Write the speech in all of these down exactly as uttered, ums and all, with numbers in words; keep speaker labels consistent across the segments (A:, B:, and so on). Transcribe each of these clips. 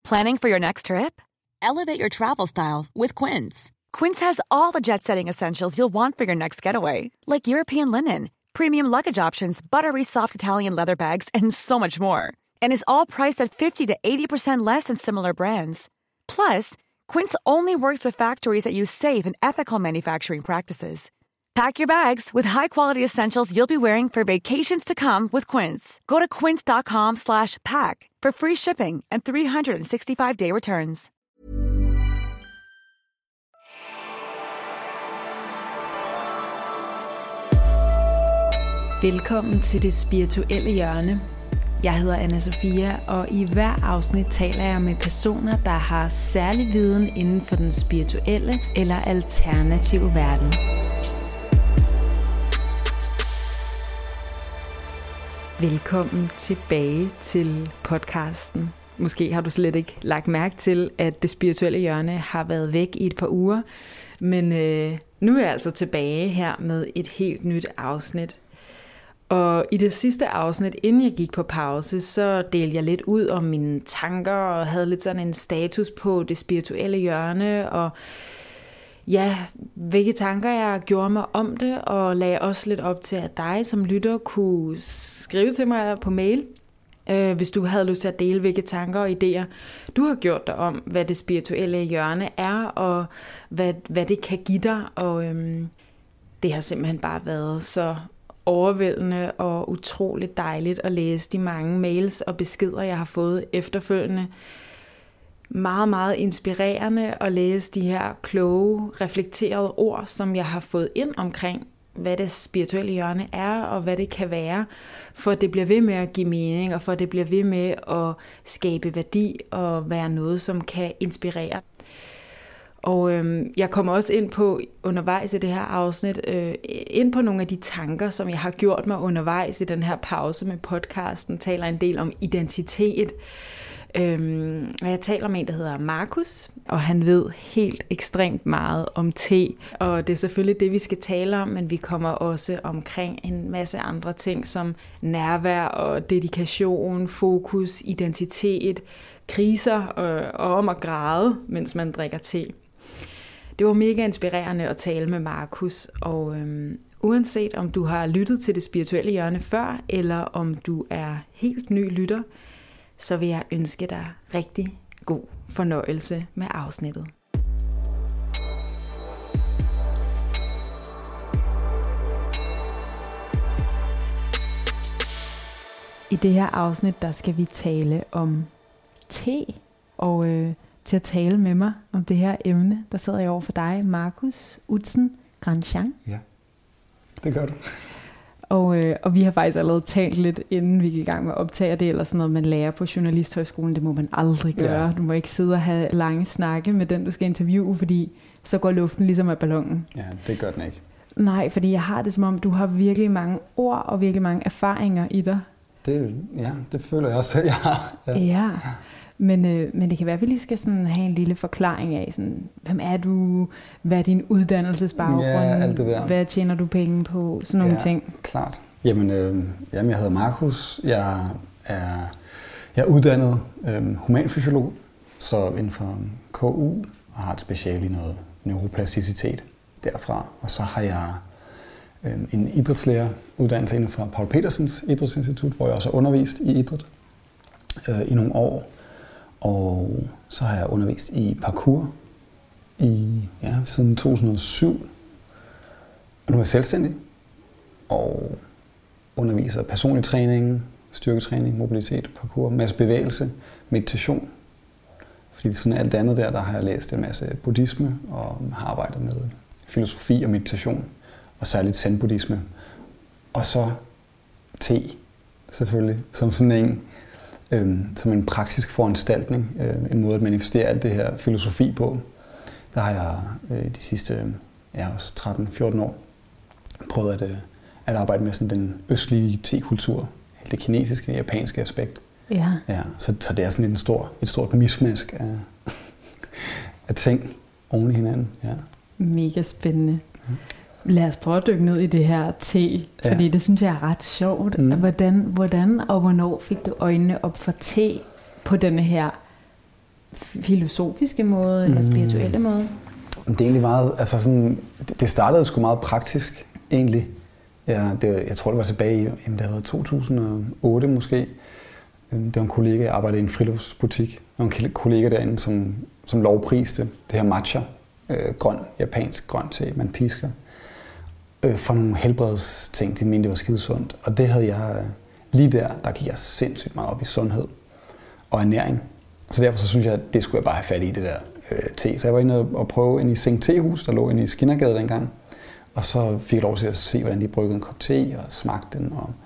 A: Planning for your next trip?
B: Elevate your travel style with Quince.
A: Quince has all the jet-setting essentials you'll want for your next getaway, like European linen, premium luggage options, buttery soft Italian leather bags, and so much more. And is all priced at fifty to eighty percent less than similar brands. Plus, Quince only works with factories that use safe and ethical manufacturing practices. Pack your bags with high-quality essentials you'll be wearing for vacations to come with Quince. Go to quince.com slash pack for free shipping and three sixty-five day returns.
C: Velkommen til Det Spirituelle Hjørne. Jeg hedder Anna Sofia, og i hver afsnit taler jeg med personer, der har særlig viden inden for den spirituelle eller alternative verden. Velkommen tilbage til podcasten. Måske har du slet ikke lagt mærke til, at Det Spirituelle Hjørne har været væk i et par uger, men øh, nu er jeg altså tilbage her med et helt nyt afsnit. Og i det sidste afsnit, inden jeg gik på pause, så delte jeg lidt ud om mine tanker og havde lidt sådan en status på det spirituelle hjørne, og ja, hvilke tanker jeg gjorde mig om det, og lagde også lidt op til, at dig som lytter kunne skrive til mig på mail, øh, hvis du havde lyst til at dele, hvilke tanker og idéer du har gjort dig om, hvad det spirituelle hjørne er, og hvad, hvad det kan give dig. Og øhm, det har simpelthen bare været så overvældende og utroligt dejligt at læse de mange mails og beskeder, jeg har fået efterfølgende. Meget, meget inspirerende at læse de her kloge, reflekterede ord, som jeg har fået ind omkring, hvad det spirituelle hjørne er, og hvad det kan være, for at det bliver ved med at give mening, og for at det bliver ved med at skabe værdi, og være noget, som kan inspirere. Og øhm, jeg kommer også ind på undervejs i det her afsnit, øh, ind på nogle af de tanker, som jeg har gjort mig undervejs i den her pause med podcasten. Taler en del om identitet. Øhm, og jeg taler med en, der hedder Markus, og han ved helt ekstremt meget om te. Og det er selvfølgelig det, vi skal tale om, men vi kommer også omkring en masse andre ting, som nærvær og dedikation, fokus, identitet, kriser og, og om at græde, mens man drikker te. Det var mega inspirerende at tale med Markus, og øhm, uanset om du har lyttet til Det Spirituelle Hjørne før, eller om du er helt ny lytter, så vil jeg ønske dig rigtig god fornøjelse med afsnittet. I det her afsnit, der skal vi tale om te, og øh, til at tale med mig om det her emne, der sidder jeg over for dig, Markus Utzen Grandjean.
D: Ja, det gør du.
C: Og, øh, og vi har faktisk allerede talt lidt, inden vi gik i gang med at optage det, eller sådan noget, man lærer på Journalisthøjskolen. Det må man aldrig gøre. Ja. Du må ikke sidde og have lange snakke med den, du skal interviewe, fordi så går luften ligesom af ballonen.
D: Ja, det gør den ikke.
C: Nej, fordi jeg har det som om, du har virkelig mange ord og virkelig mange erfaringer i dig.
D: Det, ja, det føler jeg også selv, jeg har.
C: Ja, ja. Men, øh, men det kan være, at vi lige skal sådan have en lille forklaring af, sådan, hvem er du, hvad er din uddannelsesbaggrund,
D: ja, alt det der.
C: Hvad tjener du penge på, sådan nogle
D: ja,
C: ting.
D: Klart. Jamen, øh, jamen, jeg hedder Markus, jeg er, jeg er uddannet øh, humanfysiolog, så inden for K U, og har et speciale i noget neuroplasticitet derfra. Og så har jeg øh, en idrætslæreruddannelse inden for Paul Petersens Idrætsinstitut, hvor jeg også har undervist i idræt øh, i nogle år. Og så har jeg undervist i parkour i, ja, siden to tusind og syv. Og nu er jeg selvstændig og underviser personlig træning, styrketræning, mobilitet, parkour, masse bevægelse, meditation. Fordi sådan alt andet der, der har jeg læst en masse buddhisme og har arbejdet med filosofi og meditation, og særligt zen-buddhisme. Og så te, selvfølgelig, som sådan en, øhm, som en praktisk foranstaltning, øh, en måde at manifestere alt det her filosofi på. Der har jeg øh, de sidste ja, også tretten fjorten år prøvet at, øh, at arbejde med sådan den østlige te-kultur, det kinesiske, japanske aspekt.
C: Ja.
D: Ja, så, så det er sådan en stor, et stort mismask af, af ting oven i hinanden. Ja.
C: Mega spændende. Mm. Lad os prøve at dykke ned i det her te, fordi ja. Det synes jeg er ret sjovt. Mm. Hvordan, hvordan og hvornår fik du øjnene op for te på denne her filosofiske måde, eller spirituelle måde?
D: Det er egentlig meget, altså sådan, det startede sgu meget praktisk, egentlig. Ja, det, jeg tror, det var tilbage i, jamen, det har været to tusind og otte måske. Det var en kollega, jeg arbejdede i en friluftsbutik. Der var en kollega derinde, som, som lovpriste det her matcha, øh, grøn, japansk grøn te, man pisker. Øh, for nogle helbredsting, de mente, det var skidesundt. Og det havde jeg, lige der, der gik jeg sindssygt meget op i sundhed og ernæring. Så derfor så synes jeg, at det skulle jeg bare have fat i, det der øh, te. Så jeg var inde og prøve ind i Seng Tehus, der lå inde i Skindergade dengang. Og så fik jeg lov til at se, hvordan de bryggede en kop te og smagte den. Og,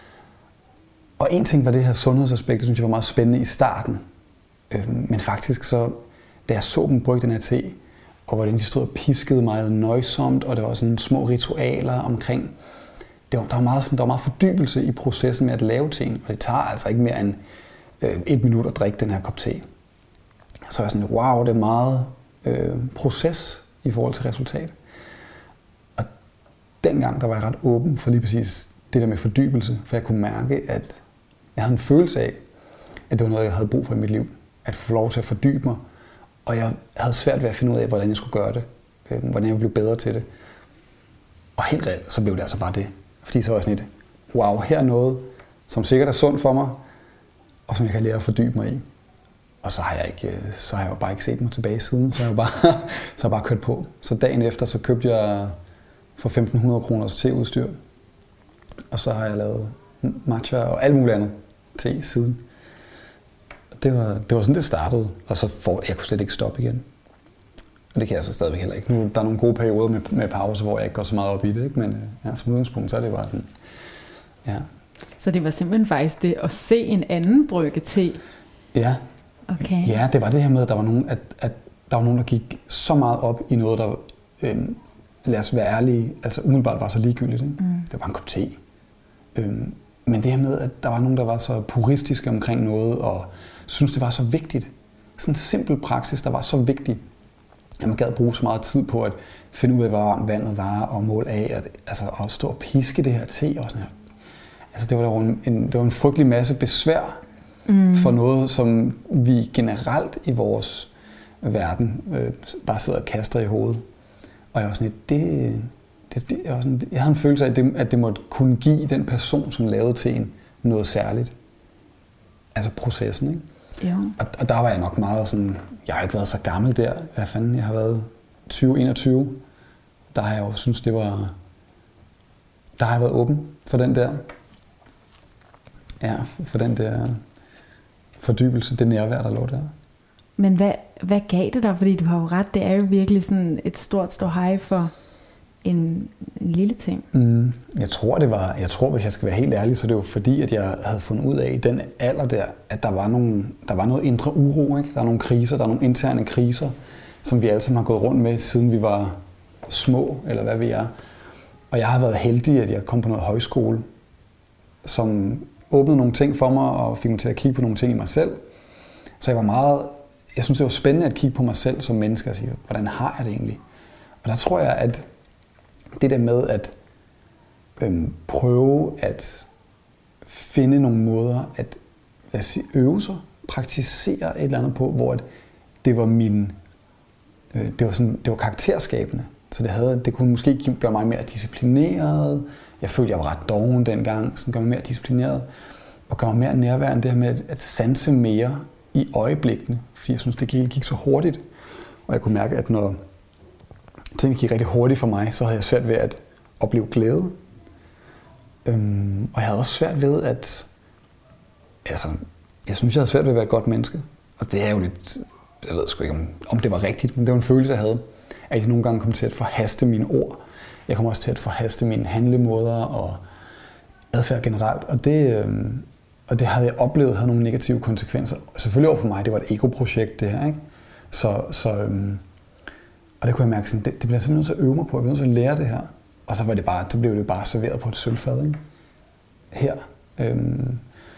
D: og en ting var det her sundhedsaspekt, det synes jeg var meget spændende i starten. Øh, men faktisk så, da jeg så dem brygge den her te, og hvordan de stod og piskede meget nøjsomt, og der var sådan små ritualer omkring. Det var, der, var meget sådan, der var meget fordybelse i processen med at lave teen, og det tager altså ikke mere end øh, et minut at drikke den her kop te. Så var jeg sådan, wow, det er meget øh, proces i forhold til resultat. Og dengang, der var jeg ret åben for lige præcis det der med fordybelse, for jeg kunne mærke, at jeg havde en følelse af, at det var noget, jeg havde brug for i mit liv. At få lov til at fordybe mig. Og jeg havde svært ved at finde ud af, hvordan jeg skulle gøre det. Øh, hvordan jeg ville blive bedre til det. Og helt reelt, så blev det altså bare det. Fordi så var jeg sådan et, wow, her er noget, som sikkert er sundt for mig, og som jeg kan lære at fordybe mig i. Og så har jeg ikke, så har jeg jo bare ikke set mig tilbage siden, så har jeg bare, så har jeg bare kørt på. Så dagen efter, så købte jeg for femten hundrede kroners teudstyr. Og så har jeg lavet matcha og alt muligt andet te siden. Det var, det var sådan, det startede, og så for, jeg kunne slet ikke stoppe igen. Og det kan jeg så stadigvæk heller ikke. Nu, der er nogle gode perioder med, med pause, hvor jeg ikke går så meget op i det, ikke? Men ja, som udgangspunkt, så er det bare sådan, ja.
C: Så det var simpelthen faktisk det at se en anden brygge te?
D: Ja.
C: Okay. Ja,
D: det var det her med, at der var nogen, at, at der var nogen, der gik så meget op i noget, der, øhm, lad os være ærlige, altså umiddelbart var så ligegyldigt, ikke? Mm. Det var en kop te. Øhm, men det her med, at der var nogen, der var så puristiske omkring noget, og synes det var så vigtigt. Sådan en simpel praksis, der var så vigtig. Jeg må gad bruge så meget tid på at finde ud af, hvor varmt vandet var, og måle af, at, altså at stå og piske det her te og sådan her. Altså det var jo en, en, det var en frygtelig masse besvær mm. for noget, som vi generelt i vores verden øh, bare sidder og kaster i hovedet. Og jeg var sådan et, det, det, det jeg, var sådan, jeg havde en følelse af, at det, at det måtte kunne give den person, som lavede teen, noget særligt. Altså processen, ikke?
C: Ja.
D: Og, og der var jeg nok meget sådan, jeg har ikke været så gammel der, hvad fanden, jeg har været tyve enogtyve, der har jeg jo synes det var, der har jeg været åben for den der, ja, for den der fordybelse, det nærvær, der lå der.
C: Men hvad, hvad gav det dig? Fordi du har jo ret, det er jo virkelig sådan et stort ståhej for en, en lille ting.
D: Mm, jeg tror, det var, jeg tror, hvis jeg skal være helt ærlig, så det var fordi, at jeg havde fundet ud af i den alder der, at der var, nogle, der var noget indre uro, ikke? Der er nogle kriser, der er nogle interne kriser, som vi alle sammen har gået rundt med, siden vi var små, eller hvad vi er. Og jeg har været heldig, at jeg kom på noget højskole, som åbnede nogle ting for mig, og fik mig til at kigge på nogle ting i mig selv. Så jeg var meget, jeg synes, det var spændende at kigge på mig selv som menneske og sige, hvordan har jeg det egentlig? Og der tror jeg, at det der med at øhm, prøve at finde nogle måder at hvad siger, øve sig, praktisere et eller andet på, hvor det var min, øh, det var sådan, det var karakterskabende. Så det havde, det kunne måske gøre mig mere disciplineret. Jeg følte, jeg var ret doven dengang, så det gør mig mere disciplineret og gør mig mere nærværende. Det her med at, at sanse mere i øjeblikkene, fordi jeg synes, det hele gik så hurtigt, og jeg kunne mærke, at når tingene gik rigtig hurtigt for mig, så havde jeg svært ved at opleve glæde. Øhm, og jeg havde også svært ved at, altså, jeg synes, jeg havde svært ved at være et godt menneske. Og det er jo lidt, jeg ved sgu ikke, om, om det var rigtigt, men det var en følelse, jeg havde, at jeg nogle gange kom til at forhaste mine ord. Jeg kom også til at forhaste mine handlemåder og adfærd generelt. Og det, øhm, og det havde jeg oplevet havde nogle negative konsekvenser. Selvfølgelig over for mig, det var et ego-projekt, det her, ikke? Så, så øhm, og det kunne jeg mærke sådan, det, det bliver jeg simpelthen nødt til at øve mig på, jeg bliver nødt til at lære det her. Og så var det bare, det blev det bare serveret på et sølvfad, ikke? Her. Øhm,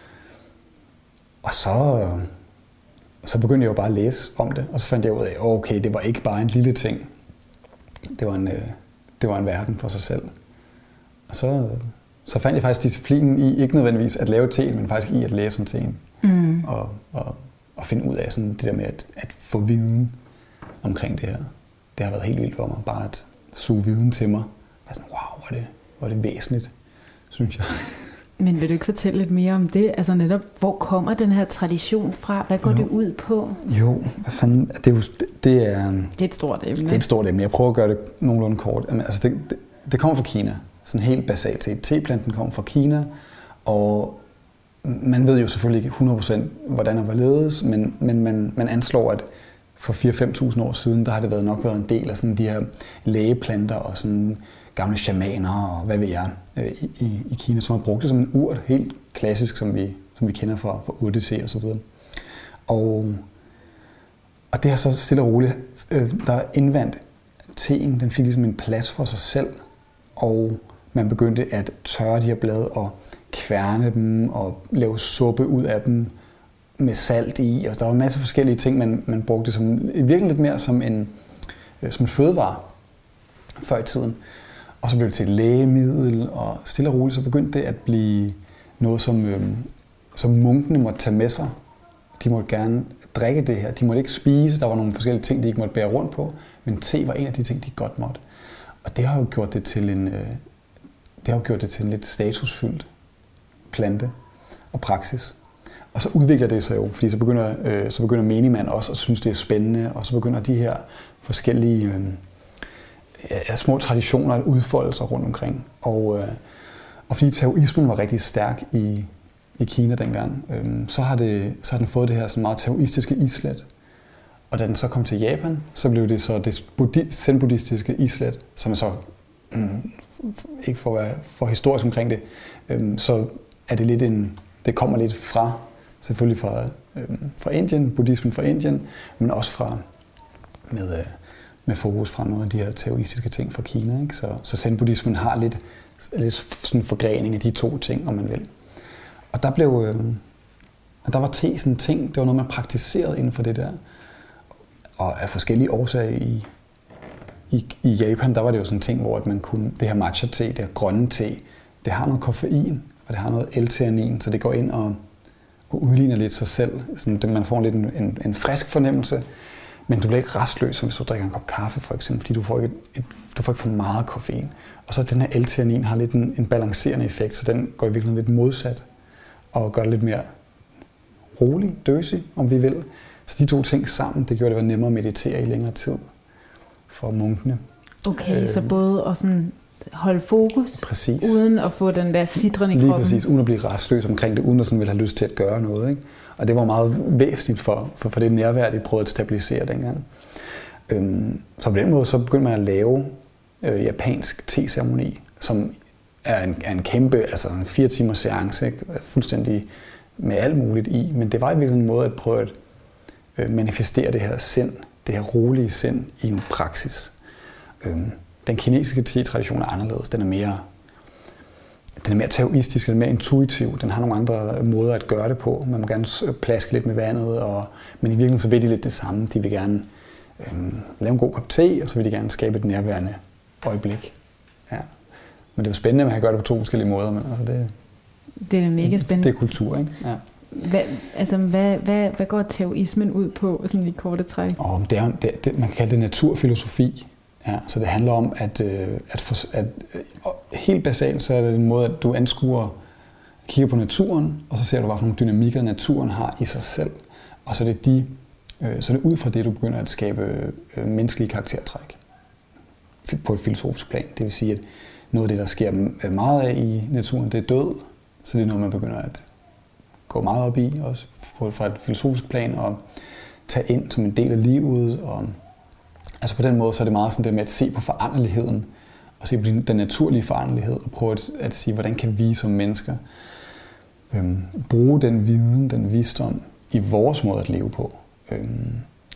D: og så, så begyndte jeg jo bare at læse om det, og så fandt jeg ud af, okay, det var ikke bare en lille ting. Det var en, øh, det var en verden for sig selv. Og så, så fandt jeg faktisk disciplinen i, ikke nødvendigvis at lave te, men faktisk i at læse om teen. Mm. Og, og, og at finde ud af sådan det der med at, at få viden omkring det her. Det har været helt vildt for mig, bare at suge viden til mig. Jeg er sådan, wow, hvor er det, hvor er det væsentligt, synes jeg.
C: Men vil du ikke fortælle lidt mere om det? Altså netop, hvor kommer den her tradition fra? Hvad går jo. det ud på?
D: Jo, hvad fanden, det er jo, det, det er...
C: Det er et stort emne.
D: Det er et stort emne. Jeg prøver at gøre det nogenlunde kort. Jamen, altså det, det, det kommer fra Kina. Sådan helt basalt set. Teplanten kommer fra Kina, og man ved jo selvfølgelig ikke hundrede procent, hvordan det var ledes, men, men man, man anslår, at for fire til fem tusind år siden, der har det været nok været en del af sådan de her lægeplanter og sådan gamle shamaner og hvad ved jeg i, i, i Kina, som har brugt det som en urt, helt klassisk, som vi, som vi kender fra, fra urtete og så videre. Og, og det har så stille og roligt, øh, der er indvandt teen, den fik ligesom en plads for sig selv, og man begyndte at tørre de her blade og kværne dem og lave suppe ud af dem med salt i, og der var en masse forskellige ting, man, man brugte som, virkelig lidt mere som en, som en fødevare før i tiden. Og så blev det til et lægemiddel, og stille og roligt så begyndte det at blive noget, som, øhm, som munkene måtte tage med sig. De måtte gerne drikke det her. De måtte ikke spise, der var nogle forskellige ting, de ikke måtte bære rundt på, men te var en af de ting, de godt måtte. Og det har jo gjort det til en, øh, det har jo gjort det til en lidt statusfyldt plante og praksis. Og så udvikler det sig jo, fordi så begynder, øh, så begynder menigmand også at synes, det er spændende, og så begynder de her forskellige øh, ja, små traditioner at udfolde sig rundt omkring. Og, øh, og fordi taoismen var rigtig stærk i, i Kina dengang, øh, så, har det, så har den fået det her sådan meget taoistiske islet. Og da den så kom til Japan, så blev det så det zen-buddhistiske islet, som er så, mm, ikke for at være for historisk omkring det, øh, så er det lidt en, det kommer lidt fra, selvfølgelig fra, øh, fra Indien, buddhismen fra Indien, men også fra, med, øh, med fokus fra nogle af de her taoistiske ting fra Kina. Ikke? Så, så zen-buddhismen har lidt, lidt sådan en forgrening af de to ting, om man vil. Og der blev, øh, og der var te sådan en ting, det var noget, man praktiserede inden for det der. Og af forskellige årsager i, i, i Japan, der var det jo sådan en ting, hvor at man kunne, det her matcha-te, det her grønne te, det har noget koffein, og det har noget L-theanin, så det går ind og, og udligner lidt sig selv. Sådan, man får lidt en, en, en frisk fornemmelse, men du bliver ikke rastløs, som hvis du drikker en kop kaffe for eksempel, fordi du får ikke, et, du får ikke for meget koffein. Og så den her L-theanin har lidt en, en balancerende effekt, så den går i virkeligheden lidt modsat, og gør det lidt mere rolig, døsig, om vi vil. Så de to ting sammen, det gjorde det var nemmere at meditere i længere tid for munkene.
C: Okay, øh, så både at sådan holde fokus,
D: præcis.
C: Uden at få den der sidren i kroppen.
D: Lige præcis, uden at blive rastløs omkring det, uden at sådan ville have lyst til at gøre noget. Ikke? Og det var meget væsentligt for, for, for det nærvær, de prøvede at stabilisere dengang. Øhm, så på den måde så begyndte man at lave øh, japansk te-ceremoni, som er en, er en kæmpe, altså en fire timers seance, ikke? Fuldstændig med alt muligt i. Men det var i virkeligheden en måde at prøve at øh, manifestere det her sind, det her rolige sind i en praksis. Øhm, Den kinesiske te-tradition er anderledes. Den er mere, den er mere taoistisk, den er mere intuitiv. Den har nogle andre måder at gøre det på. Man må gerne plaske lidt med vandet, og, men i virkeligheden så vil de lidt det samme. De vil gerne øhm, lave en god kop te, og så vil de gerne skabe et nærværende øjeblik. Ja. Men det er jo spændende, at man kan gøre det på to forskellige måder. Men altså det,
C: det er mega spændende.
D: Det er kultur, ikke? Ja.
C: Hvad, altså, hvad, hvad, hvad går taoismen ud på, sådan i korte træk?
D: Oh, det er, det, det, man kan kalde det naturfilosofi. Ja, så det handler om, at, at, for, at helt basalt så er det en måde, at du anskuer, kigger på naturen, og så ser du, hvad for nogle dynamikker naturen har i sig selv. Og så er det, de, så er det ud fra det, du begynder at skabe menneskelige karaktertræk på et filosofisk plan. Det vil sige, at noget af det, der sker meget af i naturen, det er død. Så det er noget, man begynder at gå meget op i, også fra et filosofisk plan, og tage ind som en del af livet. Og altså på den måde, så er det meget sådan det med at se på foranderligheden, og se på den naturlige foranderlighed, og prøve at, at sige, hvordan kan vi som mennesker øhm, bruge den viden, den visdom i vores måde at leve på. Øhm,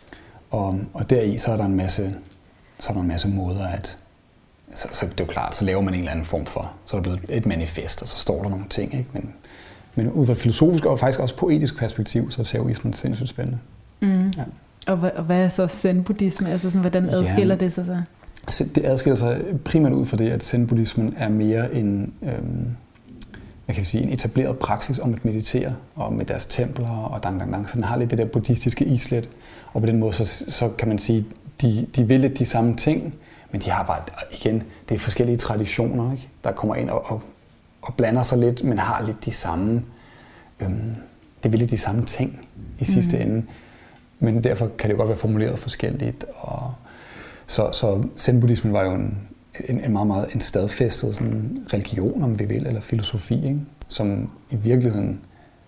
D: og, og deri så er der en masse, så er der en masse måder at, så, så det er jo klart, så laver man en eller anden form for, så er der blevet et manifest, og så står der nogle ting, ikke? Men, men ud fra et filosofisk og faktisk også poetisk perspektiv, så er taoismen sindssygt spændende.
C: Mm.
D: Ja.
C: Og hvad, og hvad er så zen-buddhisme? Altså sådan, hvordan adskiller ja, det sig så?
D: Altså, det adskiller sig primært ud fra det, at zen-buddhismen er mere en, øhm, man kan sige, en etableret praksis om at meditere, og med deres templer og dang, dang, dang. Så den har lidt det der buddhistiske islet, og på den måde, så, så kan man sige, de, de vil lidt de samme ting, men de har bare, igen, det er forskellige traditioner, ikke? Der kommer ind og, og, og blander sig lidt, men har lidt de samme, øhm, det vil lidt de samme ting i sidste mm. ende. Men derfor kan det godt være formuleret forskelligt. Og så, så zen-buddhismen var jo en, en, en meget, meget en stadfæstet sådan religion, om vi vil, eller filosofi, ikke? Som i virkeligheden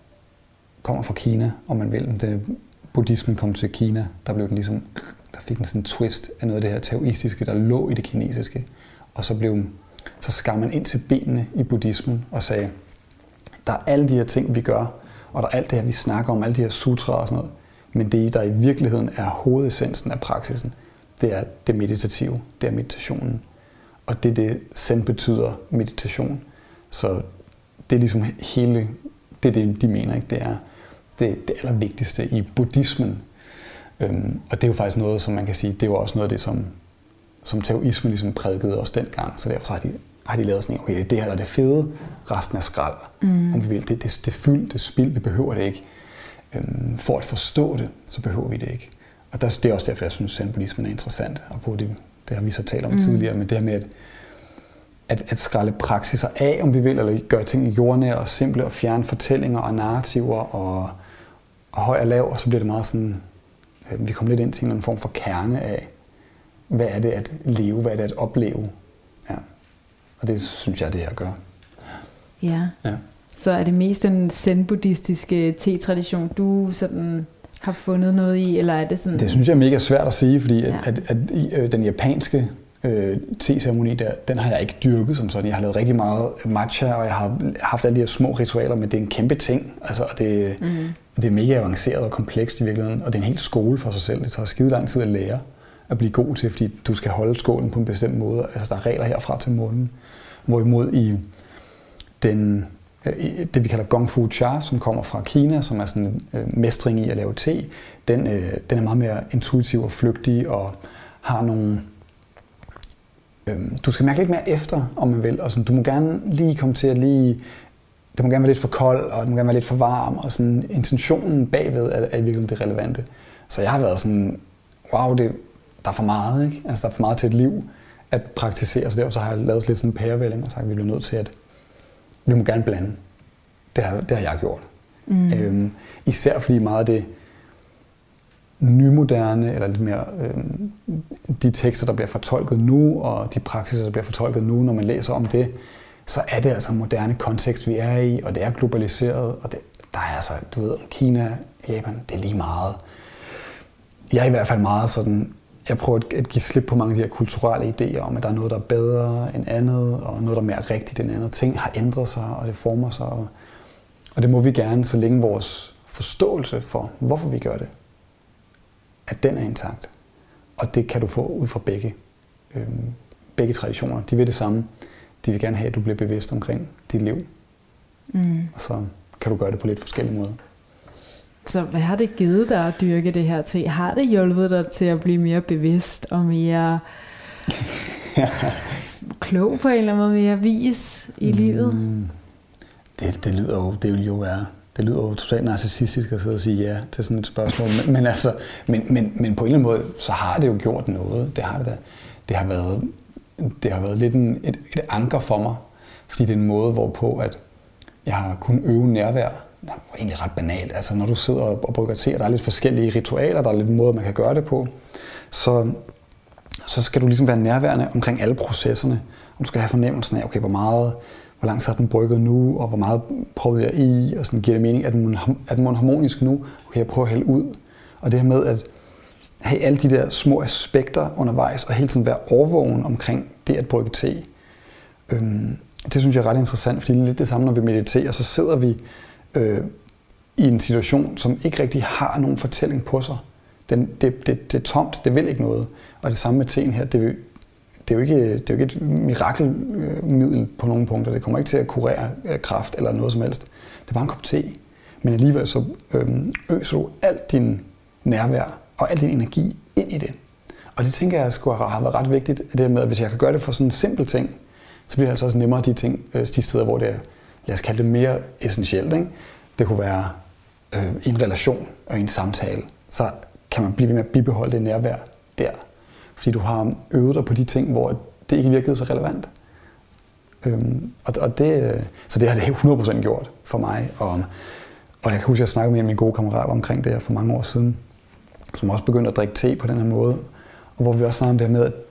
D: kommer fra Kina, om man vil. Da buddhismen kom til Kina, der blev den ligesom, der fik den sådan en twist af noget af det her taoistiske, der lå i det kinesiske. Og så blev så skar man ind til benene i buddhismen og sagde, der er alle de her ting, vi gør, og der er alt det her, vi snakker om, alle de her sutraer og sådan noget. Men det, der i virkeligheden er hovedessensen af praksisen, det er det meditative, det er meditationen. Og det er det, zen betyder, meditation. Så det er ligesom hele, det er det, de mener, ikke? Det er det, det allervigtigste i buddhismen. Øhm, og det er jo faktisk noget, som man kan sige, det er jo også noget af det, som, som taoismen ligesom prædikede også dengang. Så derfor så har de, har de lavet sådan en, okay, det er det her, der er det fede, resten er skrald. Mm. Om vi vil. Det, det, det er fyld, det er spild, vi behøver det ikke. Øhm, for at forstå det, så behøver vi det ikke. Og der, det er også derfor, jeg synes, at zen-buddhismen er interessant. Og på det, det har vi så talt om mm. tidligere, men det her med at, at, at skralde praksiser af, om vi vil, eller gøre ting jordnære og simple, og fjerne fortællinger og narrativer og, og høj og lav, og så bliver det meget sådan, øh, vi kommer lidt ind til en eller anden form for kerne af, hvad er det at leve, hvad er det at opleve. Ja. Og det synes jeg, det er at gøre.
C: Ja. ja. Så er det mest den zen-buddhistiske te-tradition, du sådan har fundet noget i, eller er det sådan?
D: Det synes jeg er mega svært at sige, fordi ja. at, at, at den japanske øh, te-ceremoni der, den har jeg ikke dyrket som sådan. Jeg har lavet rigtig meget matcha, og jeg har haft alle de her små ritualer, men det er en kæmpe ting. Altså, og det, mm. det er mega avanceret og komplekst i virkeligheden, og det er en hel skole for sig selv. Det tager skide lang tid at lære at blive god til, fordi du skal holde skålen på en bestemt måde. Altså, der er regler herfra til munden. Hvorimod i den det vi kalder Gong Fu Cha, som kommer fra Kina, som er sådan en øh, mestring i at lave te, den, øh, den er meget mere intuitiv og flygtig og har nogle... Øh, du skal mærke lidt mere efter, om man vil, og sådan, du må gerne lige komme til at lige... Det må gerne være lidt for kold, og det må gerne være lidt for varm, og sådan intentionen bagved er, er i virkeligheden det relevante. Så jeg har været sådan, wow, det, der er for meget, ikke? Altså der er for meget til et liv at praktisere, så derfor så har jeg lavet lidt sådan en pærevælling og sagt, at vi bliver nødt til at vi må gerne blande. Det har, det har jeg gjort. Mm. Øhm, især fordi meget af det nymoderne, eller lidt mere øhm, de tekster, der bliver fortolket nu, og de praksiser, der bliver fortolket nu, når man læser om det, så er det altså en moderne kontekst, vi er i, og det er globaliseret, og det, der er altså, du ved, Kina, Japan, det er lige meget. Jeg er i hvert fald meget sådan, jeg prøver at give slip på mange af de her kulturelle idéer om, at der er noget, der er bedre end andet, og noget, der er mere rigtigt end andet. Ting har ændret sig, og det former sig, og, og det må vi gerne, så længe vores forståelse for, hvorfor vi gør det, at den er intakt. Og det kan du få ud fra begge, øhm, begge traditioner. De vil det samme. De vil gerne have, at du bliver bevidst omkring dit liv. Mm. Og så kan du gøre det på lidt forskellige måder.
C: Så hvad har det givet dig at dyrke det her til? Har det hjulpet dig til at blive mere bevidst og mere klog på en eller anden måde, mere vis i mm, livet?
D: Det, det lyder jo, det vil jo være, det lyder jo totalt narcissistisk at sidde og sige ja til sådan et spørgsmål. Men, men, altså, men, men, men på en eller anden måde, så har det jo gjort noget. Det har det da. Det har været, det har været lidt en, et, et anker for mig, fordi det er en måde, hvorpå at jeg har kunnet øve nærvær. Det er egentlig ret banalt. Altså, når du sidder og brygger te, og der er lidt forskellige ritualer, der er lidt måder, man kan gøre det på, så, så skal du ligesom være nærværende omkring alle processerne. Og du skal have fornemmelsen af, okay, hvor meget, hvor langt har den brygget nu, og hvor meget prøver jeg i, og sådan giver det mening, at den er den harmonisk nu, okay, jeg prøver at hælde ud. Og det her med at have alle de der små aspekter undervejs, og hele tiden være overvågen omkring det at brygge te. Øhm, det synes jeg er ret interessant, fordi det er lidt det samme, når vi mediterer, så sidder vi Øh, i en situation, som ikke rigtig har nogen fortælling på sig. Den, det, det, det er tomt, det vil ikke noget. Og det samme med teen her, det, vil, det, er jo ikke, det er jo ikke et mirakelmiddel på nogle punkter. Det kommer ikke til at kurere kræft eller noget som helst. Det er bare en kop te. Men alligevel så øh, øser du alt din nærvær og al din energi ind i det. Og det tænker jeg skulle have været ret vigtigt, det med, at hvis jeg kan gøre det for sådan en simpel ting, så bliver det altså også nemmere de ting, de steder, hvor det er lad os kalde det mere essentielt, ikke? Det kunne være øh, i en relation og i en samtale, så kan man blive ved med at bibeholde det nærvær der. Fordi du har øvet dig på de ting, hvor det ikke virkede så relevant. Øhm, og, og det, så det har det hundrede procent gjort for mig. Og, og jeg kan huske, at jeg snakkede med en af mine gode kammerater omkring det her for mange år siden, som også begyndte at drikke te på den her måde. Og hvor vi også snakkede om det her med, at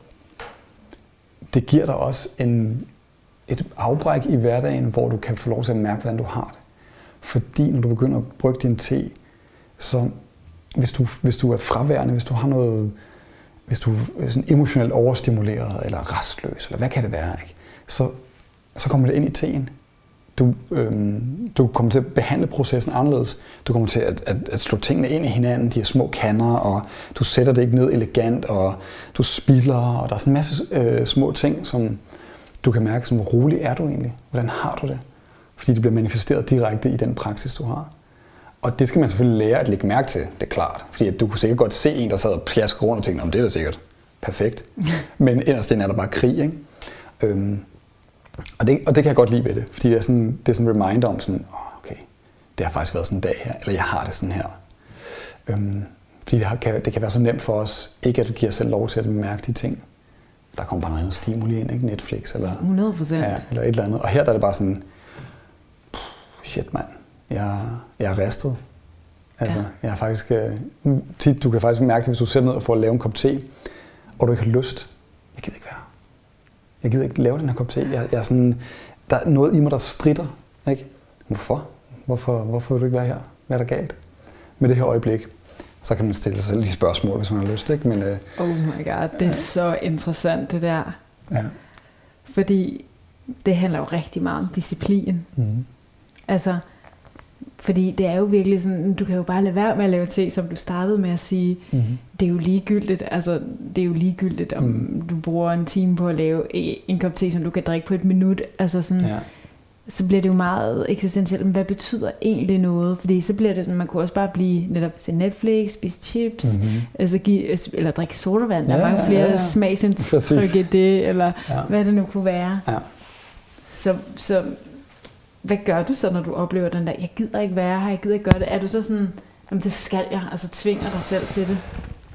D: det giver dig også en, et afbræk i hverdagen, hvor du kan få lov til at mærke, hvordan du har det. Fordi når du begynder at brygge din te, så hvis du, hvis du er fraværende, hvis du har noget, hvis du er sådan emotionelt overstimuleret eller restløs, eller hvad kan det være, ikke? Så, så kommer det ind i teen. Du, øhm, du kommer til at behandle processen anderledes. Du kommer til at, at, at slå tingene ind i hinanden, de her små kander, og du sætter det ikke ned elegant, og du spilder, og der er sådan en masse øh, små ting, som du kan mærke, som hvor rolig er du egentlig? Hvordan har du det? Fordi det bliver manifesteret direkte i den praksis, du har. Og det skal man selvfølgelig lære at lægge mærke til, det er klart. Fordi at du kunne sikkert godt se en, der sad og pjaskede rundt og tænkte, om det er da sikkert perfekt. Men inderst inde er der bare krig, ikke? Øhm, og, det, og det kan jeg godt lide ved det, fordi det er sådan, det er sådan en reminder om sådan, oh, okay, det har faktisk været sådan en dag her, eller jeg har det sådan her. Øhm, fordi det, har, kan, det kan være så nemt for os, ikke at du giver os selv lov til at mærke de ting. Der kommer bare noget andet stimuli ind, ikke? Netflix eller,
C: hundrede procent. Ja,
D: eller et eller andet. Og her der er det bare sådan, shit mand, jeg, jeg er ristet. Altså, ja. jeg er faktisk, øh, tit, du kan faktisk mærke det, hvis du sætter ned og får at lave en kop te, og du ikke har lyst. Jeg gider ikke være. Jeg gider ikke lave den her kop te. Jeg, jeg er sådan, der er noget i mig, der stritter. Ikke? Hvorfor? Hvorfor? Hvorfor vil du ikke være her? Hvad er der galt? Med det her øjeblik, så kan man stille sig selv de spørgsmål, hvis man har lyst. Ikke? Men, øh,
C: oh my god, det er ja. så interessant det der.
D: Ja.
C: Fordi det handler jo rigtig meget om disciplin. Mm-hmm. Altså, fordi det er jo virkelig sådan, du kan jo bare lade være med at lave te, som du startede med at sige, mm-hmm. det er jo ligegyldigt, altså det er jo ligegyldigt, om mm. du bruger en time på at lave en kop te, som du kan drikke på et minut, altså sådan, ja. Så bliver det jo meget eksistentielt, men hvad betyder egentlig noget, fordi så bliver det, man kunne også bare blive netop se Netflix, spise chips, mm-hmm. altså give, eller drikke sodavand, der ja, er mange flere ja, ja. smagsindtryk i det, eller ja. hvad det nu kunne være. Ja. Så, så hvad gør du så, når du oplever den der, jeg gider ikke være her, jeg gider ikke gøre det? Er du så sådan, jamen det skal jeg, altså tvinger dig selv til det?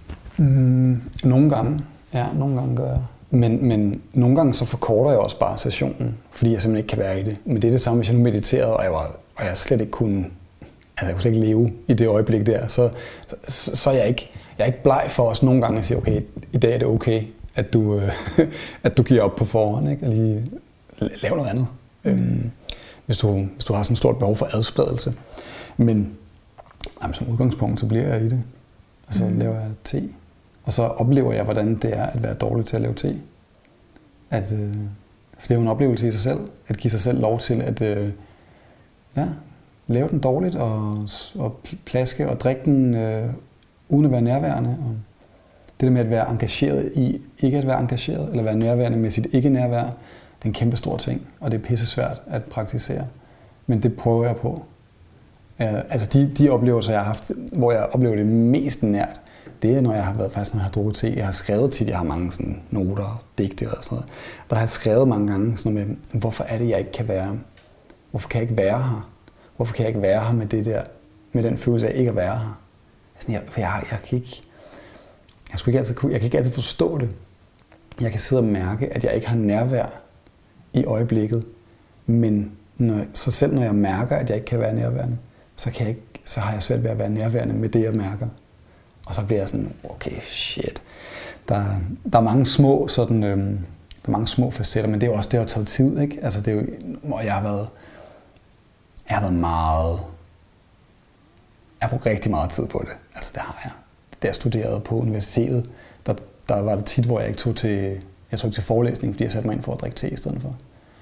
D: Mm, nogle gange, ja, nogle gange gør jeg. Men, men nogle gange så forkorter jeg også bare sessionen, fordi jeg simpelthen ikke kan være i det. Men det er det samme, hvis jeg nu mediterede, og jeg, var, og jeg slet ikke kunne, altså jeg kunne slet ikke leve i det øjeblik der, så, så, så er jeg ikke, jeg er ikke bleg for os nogle gange at sige, okay, i dag er det okay, at du, at du giver op på forhånd, ikke? Og lige lave noget andet. Mm. Øhm, Hvis du, hvis du har sådan et stort behov for adspredelse. Men jamen, som udgangspunkt, så bliver jeg i det. Og så mm. laver jeg te. Og så oplever jeg, hvordan det er at være dårlig til at lave te. At, øh, for det er jo en oplevelse i sig selv. At give sig selv lov til at øh, ja, lave den dårligt og, og plaske og drikke den øh, uden at være nærværende. Og det der med at være engageret i ikke at være engageret, eller være nærværende med sit ikke-nærvær, det er en kæmpe stor ting, og det er pisse svært at praktisere. Men det prøver jeg på. Uh, altså de, de oplevelser, jeg har haft, hvor jeg oplever det mest nært, det er, når jeg har været faktisk, når jeg har drukket te. Jeg har skrevet tit, jeg har mange sådan, noter og digte og sådan noget. Der har jeg skrevet mange gange sådan noget med, hvorfor er det, jeg ikke kan være? Hvorfor kan jeg ikke være her? Hvorfor kan jeg ikke være her med det der, med den følelse af ikke at være her? Altså, jeg, for jeg, jeg kan ikke, jeg, ikke altid, jeg kan ikke altid forstå det. Jeg kan sidde og mærke, at jeg ikke har nærvær i øjeblikket, men når, så selv når jeg mærker, at jeg ikke kan være nærværende, så, kan jeg ikke, så har jeg svært ved at være nærværende med det, jeg mærker. Og så bliver jeg sådan, okay, shit. Der, der er mange små sådan, øhm, der er mange små facetter, men det er jo også, det har taget tid, ikke? Altså det er jo, og jeg har været, jeg har været meget, jeg har brugt rigtig meget tid på det. Altså det har jeg. Da jeg studerede på universitetet, der, der var det tit, hvor jeg ikke tog til Jeg tog ikke til forelæsning, fordi jeg satte mig ind for at drikke te i stedet for.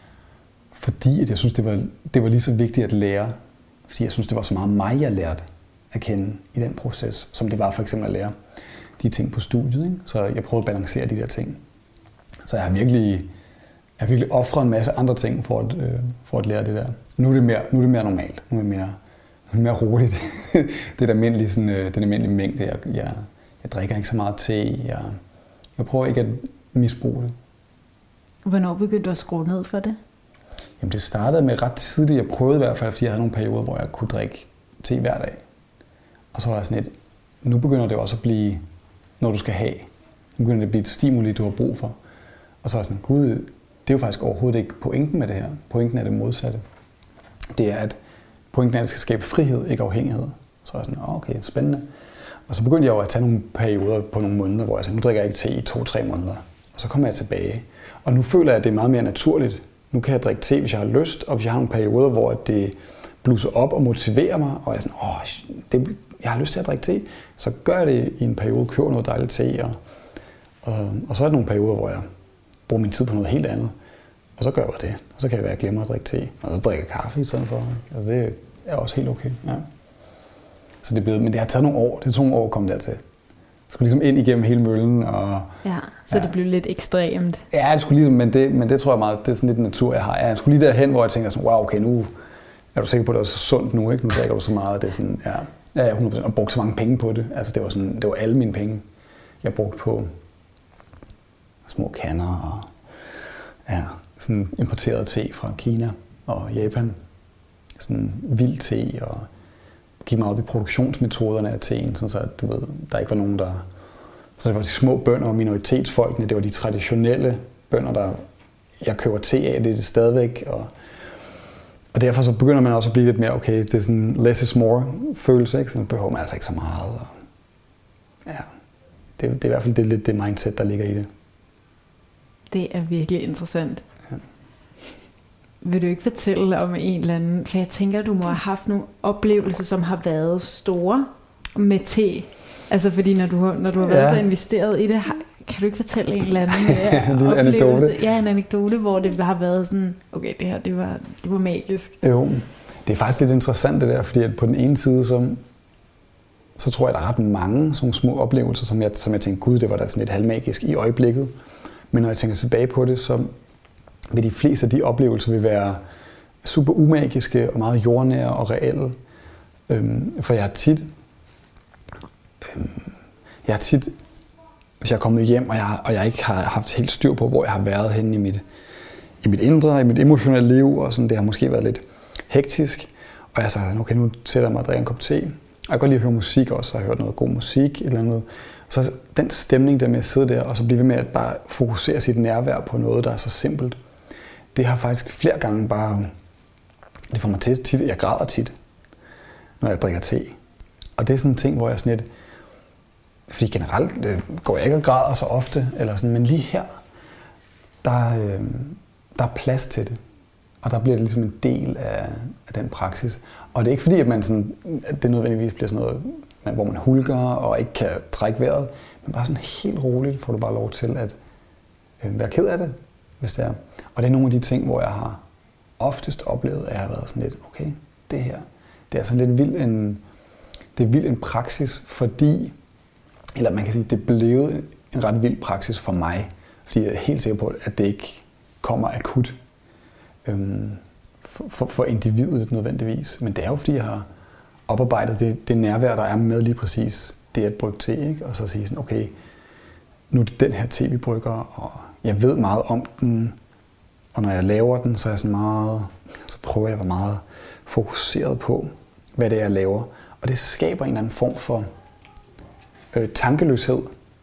D: Fordi at jeg synes, det var, det var lige så vigtigt at lære. Fordi jeg synes, det var så meget mig, jeg lærte at kende i den proces, som det var for eksempel at lære de ting på studiet. Ikke? Så jeg prøvede at balancere de der ting. Så jeg har virkelig, jeg har virkelig offret en masse andre ting for at, øh, for at lære det der. Nu er det mere, nu er det mere normalt. Nu er det mere, nu er det mere roligt. det er almindelige, sådan, øh, den almindelige mængde. Jeg, jeg, jeg drikker ikke så meget te. Jeg, jeg prøver ikke at misbruge det.
C: Hvornår begyndte du at skrue ned for det?
D: Jamen det startede med ret tidligt. Jeg prøvede i hvert fald, fordi jeg havde nogle perioder, hvor jeg kunne drikke te hver dag. Og så var jeg sådan et, nu begynder det også at blive, når du skal have. Nu begynder det at blive et stimuli, du har brug for. Og så var jeg sådan, gud, det er jo faktisk overhovedet ikke pointen med det her. Pointen er det modsatte. Det er, at pointen er, at det skal skabe frihed, ikke afhængighed. Så var jeg sådan, okay, spændende. Og så begyndte jeg jo at tage nogle perioder på nogle måneder, hvor jeg sagde, nu drikker jeg ikke te i to-tre måneder. Og så kommer jeg tilbage. Og nu føler jeg, at det er meget mere naturligt. Nu kan jeg drikke te, hvis jeg har lyst, og hvis jeg har nogle perioder, hvor det blusser op og motiverer mig, og jeg er sådan, åh, det, jeg har lyst til at drikke te, så gør jeg det i en periode, køber noget dejligt te, og, og, og så er der nogle perioder, hvor jeg bruger min tid på noget helt andet, og så gør jeg det. Og så kan det være, at jeg glemmer at drikke te, og så drikker jeg kaffe i stedet for. Altså det er også helt okay. Ja. Så det er blevet, men det har taget nogle år. Det er to år at komme dertil. Jeg skulle ligesom ind igennem hele møllen. Og,
C: ja, så ja. Det blev lidt ekstremt.
D: Ja, det skulle ligesom, men det, men det tror jeg meget, det er sådan lidt natur, jeg har. Jeg skulle lige derhen, hvor jeg tænker sådan, wow, okay, nu er du sikker på, at det er så sundt nu, ikke? Nu drikker du så meget, det er sådan, ja, ja, hundrede procent, og brugte så mange penge på det. Altså det var sådan, det var alle mine penge, jeg brugte på små kander og ja, sådan importeret te fra Kina og Japan. Sådan vild te og gik meget op i produktionsmetoderne af teen, sådan så at, du ved, der ikke var nogen, der... Så det var de små bønder og minoritetsfolkene, det var de traditionelle bønder, der jeg køber te af, det er det stadigvæk. Og, og derfor så begynder man også at blive lidt mere, okay, det er sådan less is more følelse, ikke? Så behøver man altså ikke så meget. Og, ja, det, det er i hvert fald det, lidt det mindset, der ligger i det.
C: Det er virkelig interessant.
D: Ja.
C: Vil du ikke fortælle om en eller anden, for jeg tænker, du må have haft nogle oplevelser, som har været store med te. Altså fordi når du, når du har været ja. så investeret i det, kan du ikke fortælle en eller anden ja, en lille anekdote? Ja, en anekdote, hvor det har været sådan, okay, det her, det var, det var magisk.
D: Jo, det er faktisk lidt interessant det der, fordi at på den ene side, så, så tror jeg, der er ret mange sådan små oplevelser, som jeg, som jeg tænker, gud, det var da sådan lidt halvmagisk i øjeblikket. Men når jeg tænker tilbage på det, så vil de fleste af de oplevelser vil være super umagiske og meget jordnære og reelle. Øhm, for jeg har tit, øhm, jeg har tit, hvis jeg er kommet hjem, og jeg, og jeg ikke har haft helt styr på, hvor jeg har været henne i mit, i mit indre, i mit emotionelle liv, og sådan, det har måske været lidt hektisk. Og jeg sagde, okay, nu sætter jeg mig og drikker en kop te. Og jeg kan godt lide at høre musik også, så jeg har hørt noget god musik, et eller andet. Så den stemning der med at sidde der, og så blive ved med at bare fokusere sit nærvær på noget, der er så simpelt, det har faktisk flere gange bare, det får mig til tit, jeg græder tit, når jeg drikker te. Og det er sådan en ting, hvor jeg sådan lidt, fordi generelt det går jeg ikke og græder så ofte, eller sådan, men lige her, der, øh, der er plads til det. Og der bliver det ligesom en del af, af den praksis. Og det er ikke fordi, at, man sådan, at det nødvendigvis bliver sådan noget, hvor man hulker og ikke kan trække vejret, men bare sådan helt roligt får du bare lov til at øh, være ked af det, hvis det er. Og det er nogle af de ting, hvor jeg har oftest oplevet, at jeg har været sådan lidt, okay, det her, det er sådan lidt vild en, det er vild en praksis, fordi, eller man kan sige, det er blevet en ret vild praksis for mig, fordi jeg er helt sikker på, at det ikke kommer akut øhm, for, for, for individet nødvendigvis. Men det er jo, fordi jeg har oparbejdet det, det nærvær, der er med lige præcis det at brygge te, ikke? Og så sige sådan, okay, nu er det den her te, vi brygger, og jeg ved meget om den, og når jeg laver den, så er jeg sådan meget, så prøver jeg at være meget fokuseret på, hvad det er, jeg laver. Og det skaber en eller anden form for øh, tankeløshed,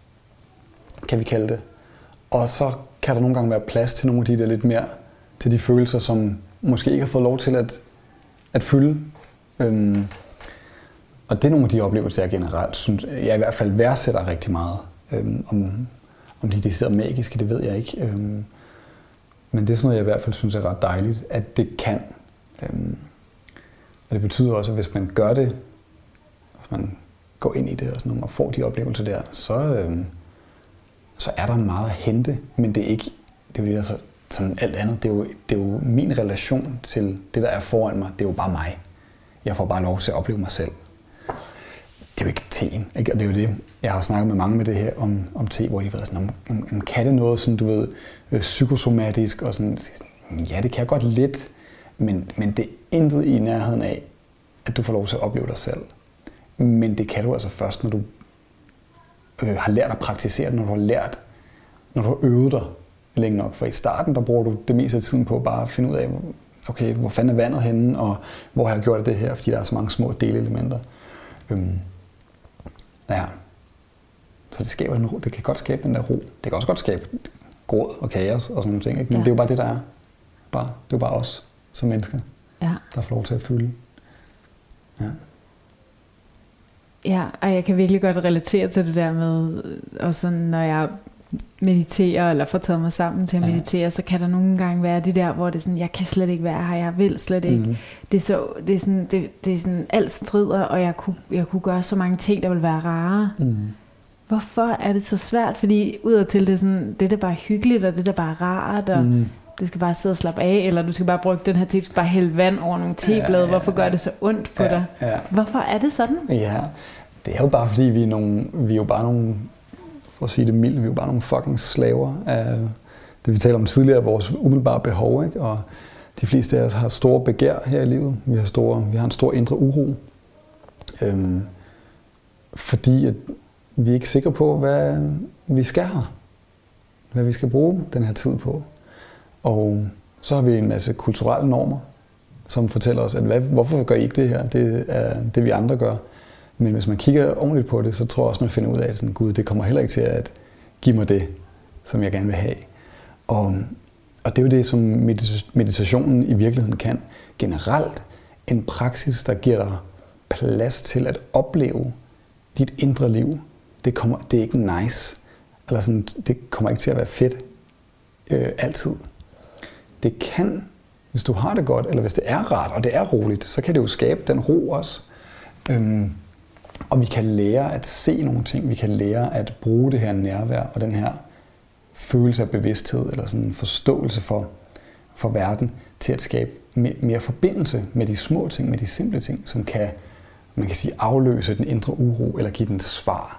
D: kan vi kalde det. Og så kan der nogle gange være plads til nogle af de der lidt mere, til de følelser, som måske ikke har fået lov til at, at fylde. Øhm, og det er nogle af de oplevelser, jeg generelt synes, jeg i hvert fald værdsætter rigtig meget. Øhm, om, om de decideret magiske, det ved jeg ikke. Øhm, men det er sådan noget, jeg i hvert fald synes er ret dejligt, at det kan. Øhm, og det betyder også, at hvis man gør det, hvis man går ind i det og, sådan noget, og får de oplevelser der, så, øhm, så er der meget at hente. Men det er ikke, det er jo det, der så, som alt andet, det er, jo, det er jo min relation til det, der er foran mig, det er jo bare mig. Jeg får bare lov til at opleve mig selv. Det er jo ikke teen, ikke? Og det er jo det, jeg har snakket med mange med det her om, om te, hvor de har været sådan, om, om kan det noget sådan, du ved, øh, psykosomatisk og sådan, ja, det kan jeg godt lidt, men, men det er intet i nærheden af, at du får lov til at opleve dig selv. Men det kan du altså først, når du øh, har lært at praktisere det, når du har lært, når du har øvet dig længe nok. For i starten, der bruger du det meste af tiden på bare at finde ud af, okay, hvor fanden er vandet henne, og hvor har jeg gjort det her, fordi der er så mange små delelementer. Øhm, ja. Så det skaber den ro. Det kan godt skabe den der ro. Det kan også godt skabe gråd og kaos og sådan nogle ting, ikke? Men ja. Det er jo bare det, der er. Bare, det er jo bare os som mennesker, ja. Der får lov til at fylde. Ja.
C: Ja, og jeg kan virkelig godt relatere til det der med, også når jeg mediterer, eller får taget mig sammen til at meditere, ja. Så kan der nogle gange være det der, hvor det er sådan, jeg kan slet ikke være her, jeg vil slet ikke. Mm-hmm. Det er så, det er sådan, det, det er sådan, alt strider, og jeg kunne, jeg kunne gøre så mange ting, der ville være rare. Mm-hmm. Hvorfor er det så svært? Fordi udadtil, det er sådan, det er da bare hyggeligt, og det er da bare rart, og mm-hmm. du skal bare sidde og slappe af, eller du skal bare bruge den her tid, du skal bare hælde vand over nogle teblade. Ja, ja, hvorfor gør det så ondt på ja, dig? Ja. Hvorfor er det sådan?
D: Ja, det er jo bare fordi, vi er, nogle, vi er jo bare nogle, for at sige det mildt, vi er jo bare nogle fucking slaver af det, vi talte om tidligere, vores umiddelbare behov, ikke? Og de fleste af os har store begær her i livet. Vi har, store, vi har en stor indre uro. Øhm, fordi at vi er ikke sikre på, hvad vi skal her. Hvad vi skal bruge den her tid på. Og så har vi en masse kulturelle normer, som fortæller os, at hvad, hvorfor gør I ikke det her? Det er det, vi andre gør. Men hvis man kigger ordentligt på det, så tror jeg også, man finder ud af, at sådan, Gud, det kommer heller ikke til at give mig det, som jeg gerne vil have. Og, og det er jo det, som meditationen i virkeligheden kan. Generelt en praksis, der giver dig plads til at opleve dit indre liv. Det, kommer, det er ikke nice. Eller sådan, det kommer ikke til at være fedt øh, altid. Det kan, hvis du har det godt, eller hvis det er rart, og det er roligt, så kan det jo skabe den ro også. Øhm, og vi kan lære at se nogle ting, vi kan lære at bruge det her nærvær, og den her følelse af bevidsthed, eller sådan en forståelse for, for verden, til at skabe mere, mere forbindelse med de små ting, med de simple ting, som kan, man kan sige, afløse den indre uro, eller give den svar.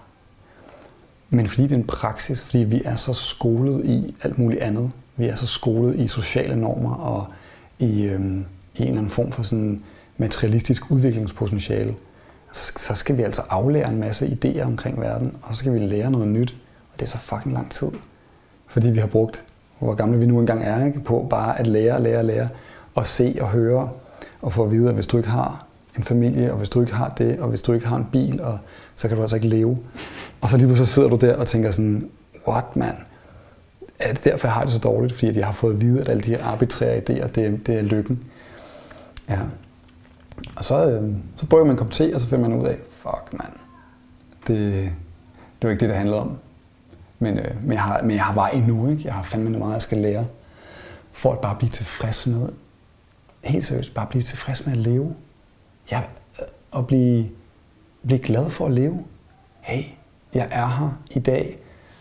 D: Men fordi det er en praksis, fordi vi er så skolet i alt muligt andet, vi er så skolet i sociale normer og i, øhm, i en eller anden form for sådan materialistisk udviklingspotentiale, så, så skal vi altså aflære en masse idéer omkring verden, og så skal vi lære noget nyt, og det er så fucking lang tid. Fordi vi har brugt, hvor gamle vi nu engang er, ikke, på bare at lære, lære, lære, og se og høre, og få at vide, at hvis du ikke har en familie, og hvis du ikke har det, og hvis du ikke har en bil, og, så kan du altså ikke leve. Og så lige pludselig sidder du der og tænker sådan, what man? Er det derfor, jeg har det så dårligt? Fordi jeg har fået at vide, at alle de her arbitrære idéer, det, det er lykken. Ja. Og så, øh, så prøver man en kop te, og så finder man ud af, fuck man, det, det var ikke det, det handlede om. Men, øh, men, jeg har, men jeg har vej endnu, ikke? Jeg har fandme noget meget, jeg skal lære. For at bare blive tilfreds med, helt seriøst, bare blive tilfreds med at leve. Ja, og blive, blive glad for at leve. Hey, jeg er her i dag,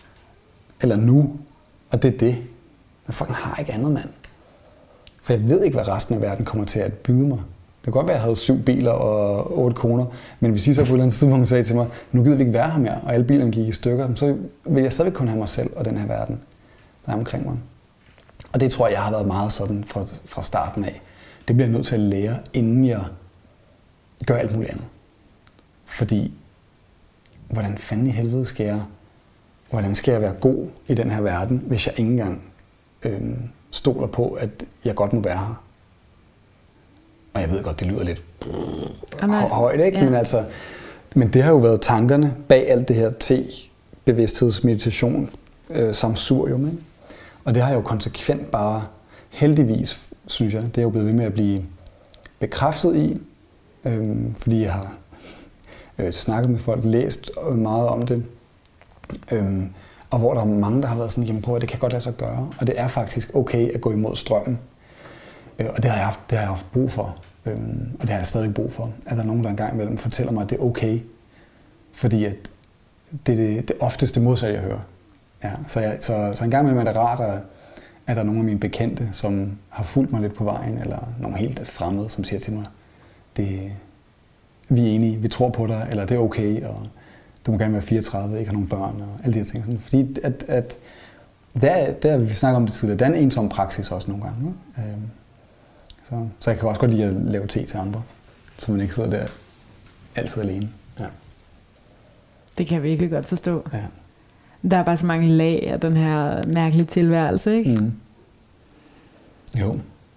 D: eller nu, og det er det. Jeg fucking har ikke andet, mand. For jeg ved ikke, hvad resten af verden kommer til at byde mig. Det kan godt være, at jeg havde syv biler og otte koner, men hvis I så på et eller andet tidspunkt sagde til mig, nu gider vi ikke være her mere, og alle bilerne gik i stykker, så vil jeg stadigvæk kun have mig selv og den her verden, der er omkring mig. Og det tror jeg, jeg har været meget sådan fra, fra starten af. Det bliver jeg nødt til at lære, inden jeg gør alt muligt andet. Fordi, hvordan fanden i helvede skal jeg, hvordan skal jeg være god i den her verden, hvis jeg ikke engang øhm, stoler på, at jeg godt må være her. Og jeg ved godt, det lyder lidt hø- højt, ikke? Ja. Men, altså, men det har jo været tankerne bag alt det her te-bevidsthedsmeditation, øh, samsurium, ikke? Og det har jeg jo konsekvent bare, heldigvis, synes jeg, det er jo blevet ved med at blive bekræftet i, øh, fordi jeg har øh, snakket med folk, læst meget om det, øh, og hvor der er mange, der har været sådan, jamen prøv at det kan godt lade sig gøre, og det er faktisk okay at gå imod strømmen. Og det har jeg haft, det har jeg haft brug for, øhm, og det har jeg stadig brug for. At der er nogen, der engang imellem fortæller mig, at det er okay. Fordi at det er det, det ofteste modsatte, jeg hører. Ja, så, jeg, så, så en gang imellem er det rart, at, at der er nogle af mine bekendte, som har fulgt mig lidt på vejen, eller nogle helt fremmede, som siger til mig, det, vi er enige, vi tror på dig, eller det er okay, og du må gerne være fireogtredive, ikke have nogen børn, og alle de her ting. Sådan, fordi at, at der, der, vi snakker om det tidligere, der er en ensom praksis også nogle gange. Ikke? Øhm, Så, så jeg kan også godt lide at lave te til andre, så man ikke sidder der altid alene. Ja.
C: Det kan jeg virkelig godt forstå.
D: Ja.
C: Der er bare så mange lag af den her mærkelige tilværelse, ikke?
D: Mm. Jo.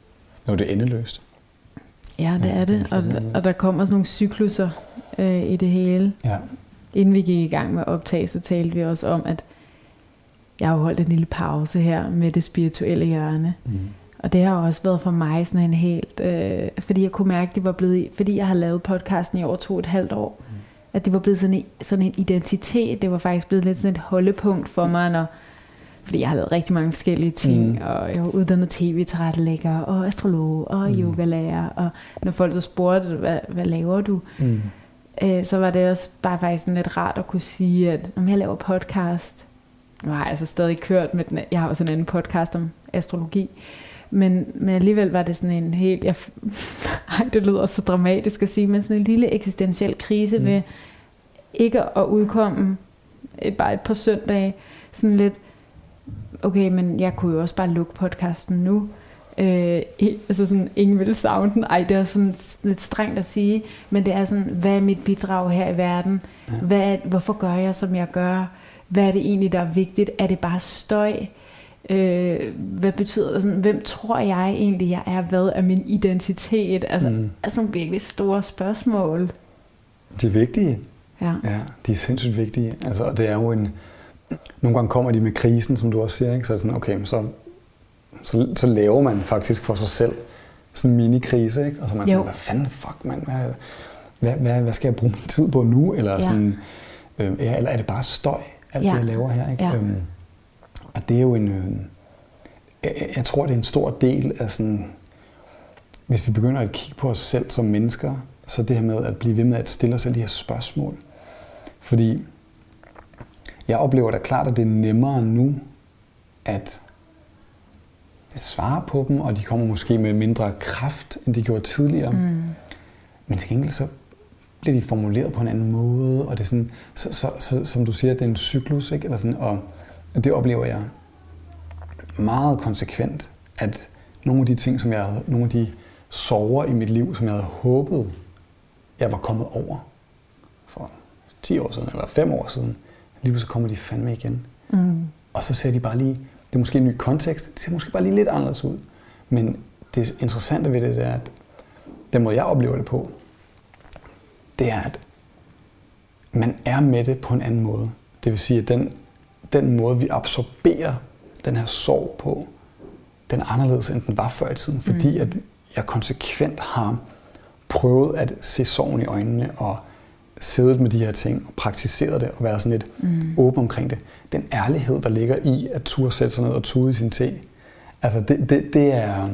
D: Jo, det er endeløst.
C: Ja, det
D: Ja,
C: er det.
D: det er
C: Og,
D: fuldstændig
C: og der kommer sådan nogle cykluser øh, i det hele.
D: Ja.
C: Inden vi gik i gang med optag, så talte vi også om, at jeg har holdt en lille pause her med det spirituelle hjørne.
D: Mm.
C: Og det har også været for mig sådan en helt... Øh, fordi jeg kunne mærke, at det var blevet... Fordi jeg har lavet podcasten i over to og et halvt år. Mm. At det var blevet sådan en, sådan en identitet. Det var faktisk blevet lidt sådan et holdepunkt for mig, når... Fordi jeg har lavet rigtig mange forskellige ting, mm. og jeg var uddannet tv-tilrettelægger, og astrolog, og mm. yogalærer, og når folk så spurgte, hvad, hvad laver du? Mm. Øh, så var det også bare faktisk sådan lidt rart at kunne sige, at om jeg laver podcast, nu har jeg altså stadig kørt med den, jeg har også en anden podcast om astrologi, men, men alligevel var det sådan en helt, jeg, ej, det lyder så dramatisk at sige, men sådan en lille eksistentiel krise mm. ved ikke at udkomme et, bare et par søndage, sådan lidt, okay, men jeg kunne jo også bare lukke podcasten nu. Øh, altså sådan, ingen ville savne den. Ej, det er sådan lidt strengt at sige, men det er sådan, hvad er mit bidrag her i verden? Ja. Hvad er, hvorfor gør jeg, som jeg gør? Hvad er det egentlig, der er vigtigt? Er det bare støj? Øh, hvad betyder det? Sådan, hvem tror jeg egentlig, jeg er? Hvad er min identitet? Altså, mm. altså nogle virkelig store spørgsmål.
D: De er vigtige.
C: Ja.
D: Ja, de er sindssygt vigtige. Altså, det er jo en... Nogle gange kommer de med krisen, som du også siger, ikke? Så er det sådan, okay, så, så, så laver man faktisk for sig selv sådan en mini-krise, ikke? Og så er man sådan, hvad fanden, fuck, mand, hvad, hvad, hvad, hvad skal jeg bruge min tid på nu? Eller, ja. sådan, øh, eller er det bare støj, alt ja. det, jeg laver her, ikke? Ja. Øhm, og det er jo en... Øh, jeg, jeg tror, det er en stor del af sådan... Hvis vi begynder at kigge på os selv som mennesker, så det her med at blive ved med at stille os selv de her spørgsmål. Fordi... Jeg oplever da klart, at det er nemmere nu at svare på dem, og de kommer måske med mindre kraft, end de gjorde tidligere. Mm. Men til gengæld så bliver de formuleret på en anden måde, og det er sådan, så, så, så, som du siger, det er en cyklus, ikke? Eller sådan, og det oplever jeg meget konsekvent, at nogle af de ting, som jeg havde, nogle af de sorger i mit liv, som jeg havde håbet, jeg var kommet over for ti år siden, eller fem år siden, lige så kommer de fandme igen. Mm. Og så ser de bare lige, det er måske en ny kontekst, det ser måske bare lige lidt anderledes ud. Men det interessante ved det, det er, at den måde, jeg oplever det på, det er, at man er med det på en anden måde. Det vil sige, at den, den måde, vi absorberer den her sorg på, den er anderledes, end den var før i tiden. Fordi mm. at jeg konsekvent har prøvet at se sorgen i øjnene, og siddet med de her ting og praktiseret det og været sådan lidt mm. åben omkring det. Den ærlighed, der ligger i at turde sætte sig ned og tude i sin te, altså det, det, det er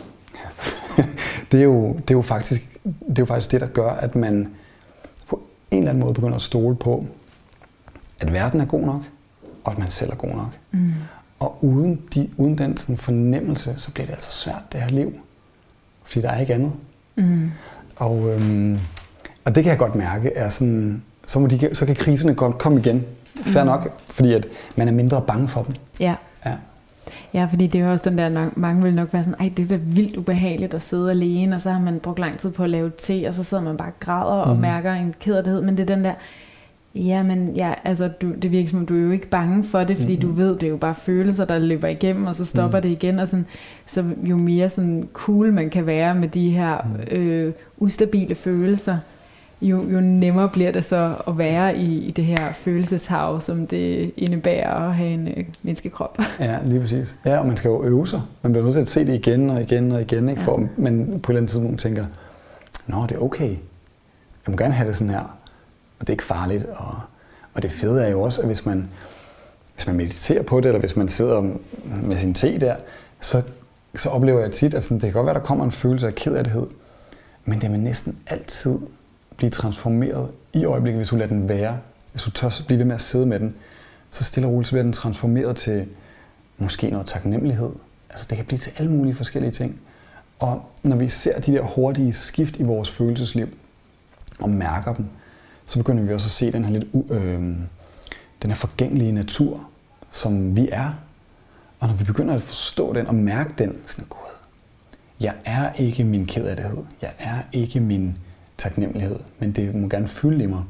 D: det er jo det er jo faktisk det er jo faktisk det, der gør, at man på en eller anden måde begynder at stole på, at verden er god nok, og at man selv er god nok. Mm. Og uden de uden den sådan fornemmelse, så bliver det altså svært det her liv, fordi der er ikke andet. Mm. Og øhm, Og det kan jeg godt mærke, er sådan, så, må de, så kan kriserne godt komme igen. Fair mm. nok, fordi at man er mindre bange for dem.
C: Ja.
D: Ja,
C: ja, fordi det er jo også den der, mange vil nok være sådan, ej, det er da vildt ubehageligt at sidde alene, og så har man brugt lang tid på at lave te, og så sidder man bare og græder og mm. mærker en kederlighed. Men det er den der, ja, men ja, altså, du, det virker som, du er jo ikke bange for det, fordi mm. du ved, det er jo bare følelser, der løber igennem, og så stopper mm. det igen. Og sådan, så jo mere sådan cool man kan være med de her øh, ustabile følelser, Jo, jo nemmere bliver det så at være i, i det her følelseshav, som det indebærer at have en øh, menneskekrop. Ja,
D: lige præcis. Ja, og man skal jo øve sig. Man bliver nødt til at se det igen og igen og igen, ikke? Ja. For man på et eller andet tidspunkt tænker, nå, det er okay. Jeg må gerne have det sådan her. Og det er ikke farligt. Og, og det fede er jo også, at hvis man, hvis man mediterer på det, eller hvis man sidder med sin te der, så, så oplever jeg tit, at sådan, det kan godt være, der kommer en følelse af kederlighed, men det vil næsten altid blive transformeret i øjeblikket, hvis du lader den være. Hvis du tør blive ved med at sidde med den, så stille og roligt, så bliver den transformeret til måske noget taknemmelighed. Altså det kan blive til alle mulige forskellige ting. Og når vi ser de der hurtige skift i vores følelsesliv, og mærker dem, så begynder vi også at se den her lidt øh, den her forgængelige natur, som vi er. Og når vi begynder at forstå den og mærke den, sådan, gud, jeg er ikke min kederlighed, jeg er ikke min taknemmelighed, men det må gerne fylde i mig.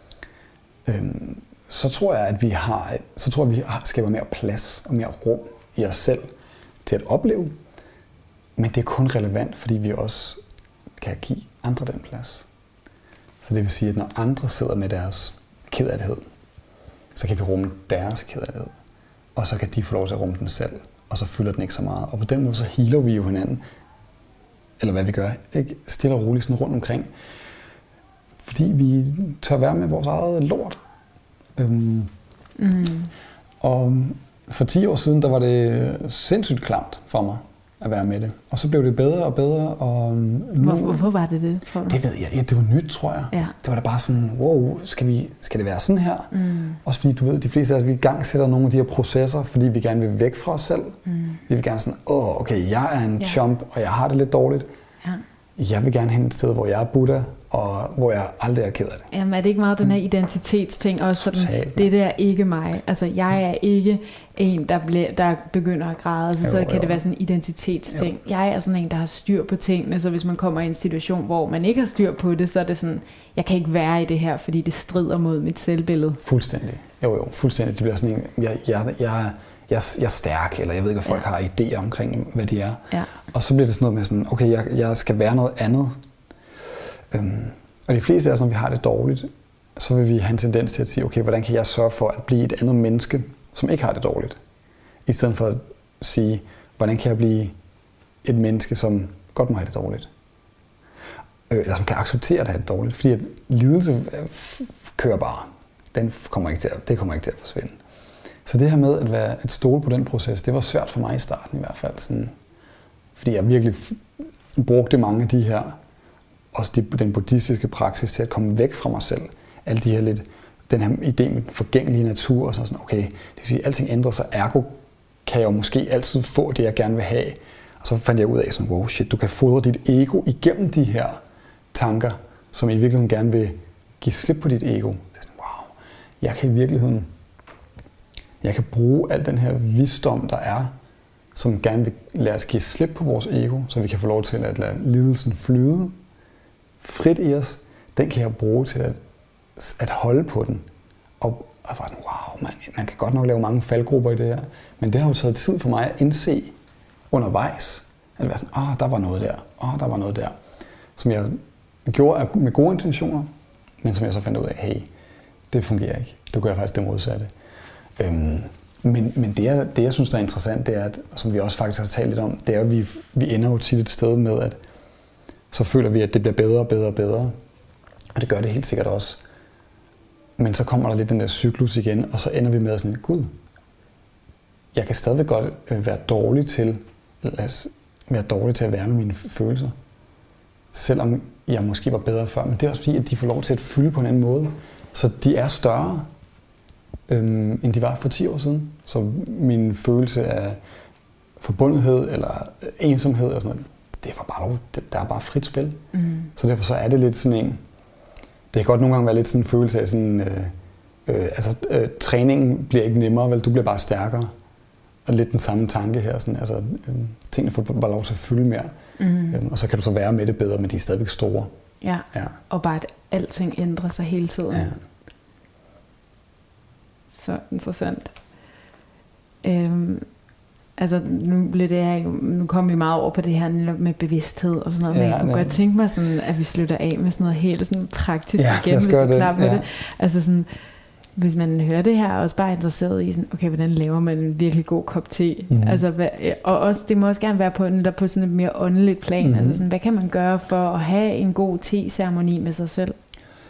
D: Øhm, så tror jeg, at vi har, så tror jeg, at vi skaber mere plads og mere rum i os selv til at opleve Men det er kun relevant, fordi vi også kan give andre den plads. Så det vil sige, at når andre sidder med deres kederlighed, så kan vi rumme deres kederlighed. Og så kan de få lov til at rumme den selv. Og så fylder den ikke så meget. Og på den måde så healer vi jo hinanden. Eller hvad vi gør. Ikke? Stille og roligt sådan rundt omkring. Fordi vi tør være med vores eget lort. Øhm, mm. Og for ti år siden, der var det sindssygt klamt for mig at være med det. Og så blev det bedre og bedre. Og nu,
C: Hvor, hvorfor var det det, tror du?
D: Det ved jeg. Ja, det var nyt, tror jeg. Ja. Det var da bare sådan, wow, skal, vi, skal det være sådan her? Mm. Også fordi, du ved, de fleste af os, vi i gang sætter nogle af de her processer, fordi vi gerne vil væk fra os selv. Mm. Vi vil gerne sådan, åh, oh, okay, jeg er en ja. chump, og jeg har det lidt dårligt. Ja. Jeg vil gerne hen et sted, hvor jeg er Buddha, og hvor jeg aldrig er ked af det.
C: Jamen er det ikke meget den her identitetsting også sådan, Total, det der er ikke mig. Altså jeg er ikke en, der, ble, der begynder at græde, så, jo, så kan jo. det være sådan en identitetsting. Jo. Jeg er sådan en, der har styr på tingene, så hvis man kommer i en situation, hvor man ikke har styr på det, så er det sådan, jeg kan ikke være i det her, fordi det strider mod mit selvbillede. Fuldstændig.
D: Jo jo, fuldstændig. Det bliver sådan en, jeg, jeg, jeg, jeg, jeg er stærk, eller jeg ved ikke, hvad folk ja. har idéer omkring, hvad de er. Ja. Og så bliver det sådan noget med sådan, okay, jeg, jeg skal være noget andet. Øhm, og de fleste af os, når vi har det dårligt, så vil vi have en tendens til at sige, okay, hvordan kan jeg sørge for at blive et andet menneske, som ikke har det dårligt? I stedet for at sige, hvordan kan jeg blive et menneske, som godt må have det dårligt? Øh, eller som kan acceptere at have det dårligt. Fordi at lidelse kører bare. Den kommer ikke til at, det kommer ikke til at forsvinde. Så det her med at, være, at stole på den proces, det var svært for mig i starten i hvert fald. Sådan, fordi jeg virkelig brugte mange af de her, også de, den buddhistiske praksis til at komme væk fra mig selv. Alle de her lidt, den her idé med den forgængelige natur, og sådan, okay, det vil sige, at alting ændrer sig, ergo kan jeg jo måske altid få det, jeg gerne vil have. Og så fandt jeg ud af sådan, wow, shit, du kan fodre dit ego igennem de her tanker, som i virkeligheden gerne vil give slip på dit ego. Det er sådan, wow, jeg kan i virkeligheden, jeg kan bruge al den her visdom, der er, som gerne vil lade os give slip på vores ego, så vi kan få lov til at lade lidelsen flyde frit i os. Den kan jeg bruge til at, at holde på den. Og, og var sådan, wow, man, man kan godt nok lave mange faldgrupper i det her, men det har jo taget tid for mig at indse undervejs. At være sådan, åh, oh, der var noget der, åh, oh, der var noget der. Som jeg gjorde med gode intentioner, men som jeg så fandt ud af, hey, det fungerer ikke. Du gør faktisk det modsatte. Øhm, men men det, jeg, det, jeg synes, der er interessant, det er, at, som vi også faktisk har talt lidt om, det er, at vi, vi ender jo tit et sted med, at så føler vi, at det bliver bedre og bedre og bedre. Og det gør det helt sikkert også. Men så kommer der lidt den der cyklus igen, og så ender vi med sådan, gud, jeg kan stadigvæk godt øh, være dårlig til, lad os, være dårlig til at være med mine følelser. Selvom jeg måske var bedre før. Men det er også fordi, at de får lov til at fylde på en anden måde. Så de er større, øhm, end de var for ti år siden. Så min følelse af forbundethed eller ensomhed og sådan noget, det er bare lov, det, der er bare frit spil. Mm. Så derfor så er det lidt sådan en, det kan godt nogle gange være lidt sådan en følelse af sådan, øh, øh, altså øh, træningen bliver ikke nemmere, vel, du bliver bare stærkere. Og lidt den samme tanke her, sådan, altså øh, tingene får bare lov til at fylde mere. Mm. Øh, og så kan du så være med det bedre, men de er stadigvæk store.
C: Ja, ja. Og bare at alting ændrer sig hele tiden. Ja. Så interessant. Øhm, altså nu blev det her, nu kom vi meget over på det her med bevidsthed og sådan noget, ja, men jeg kunne ja. godt tænke mig sådan, at vi slutter af med sådan noget helt sådan praktisk
D: ja,
C: igen, hvis du er klar med
D: ja.
C: det. Altså sådan, hvis man hører det her, og også bare er interesseret i sådan, okay, hvordan laver man en virkelig god kop te? Mm-hmm. Altså, hvad, og også, det må også gerne være på, på sådan et mere åndeligt plan. Mm-hmm. Altså sådan, hvad kan man gøre for at have en god te-ceremoni med sig selv?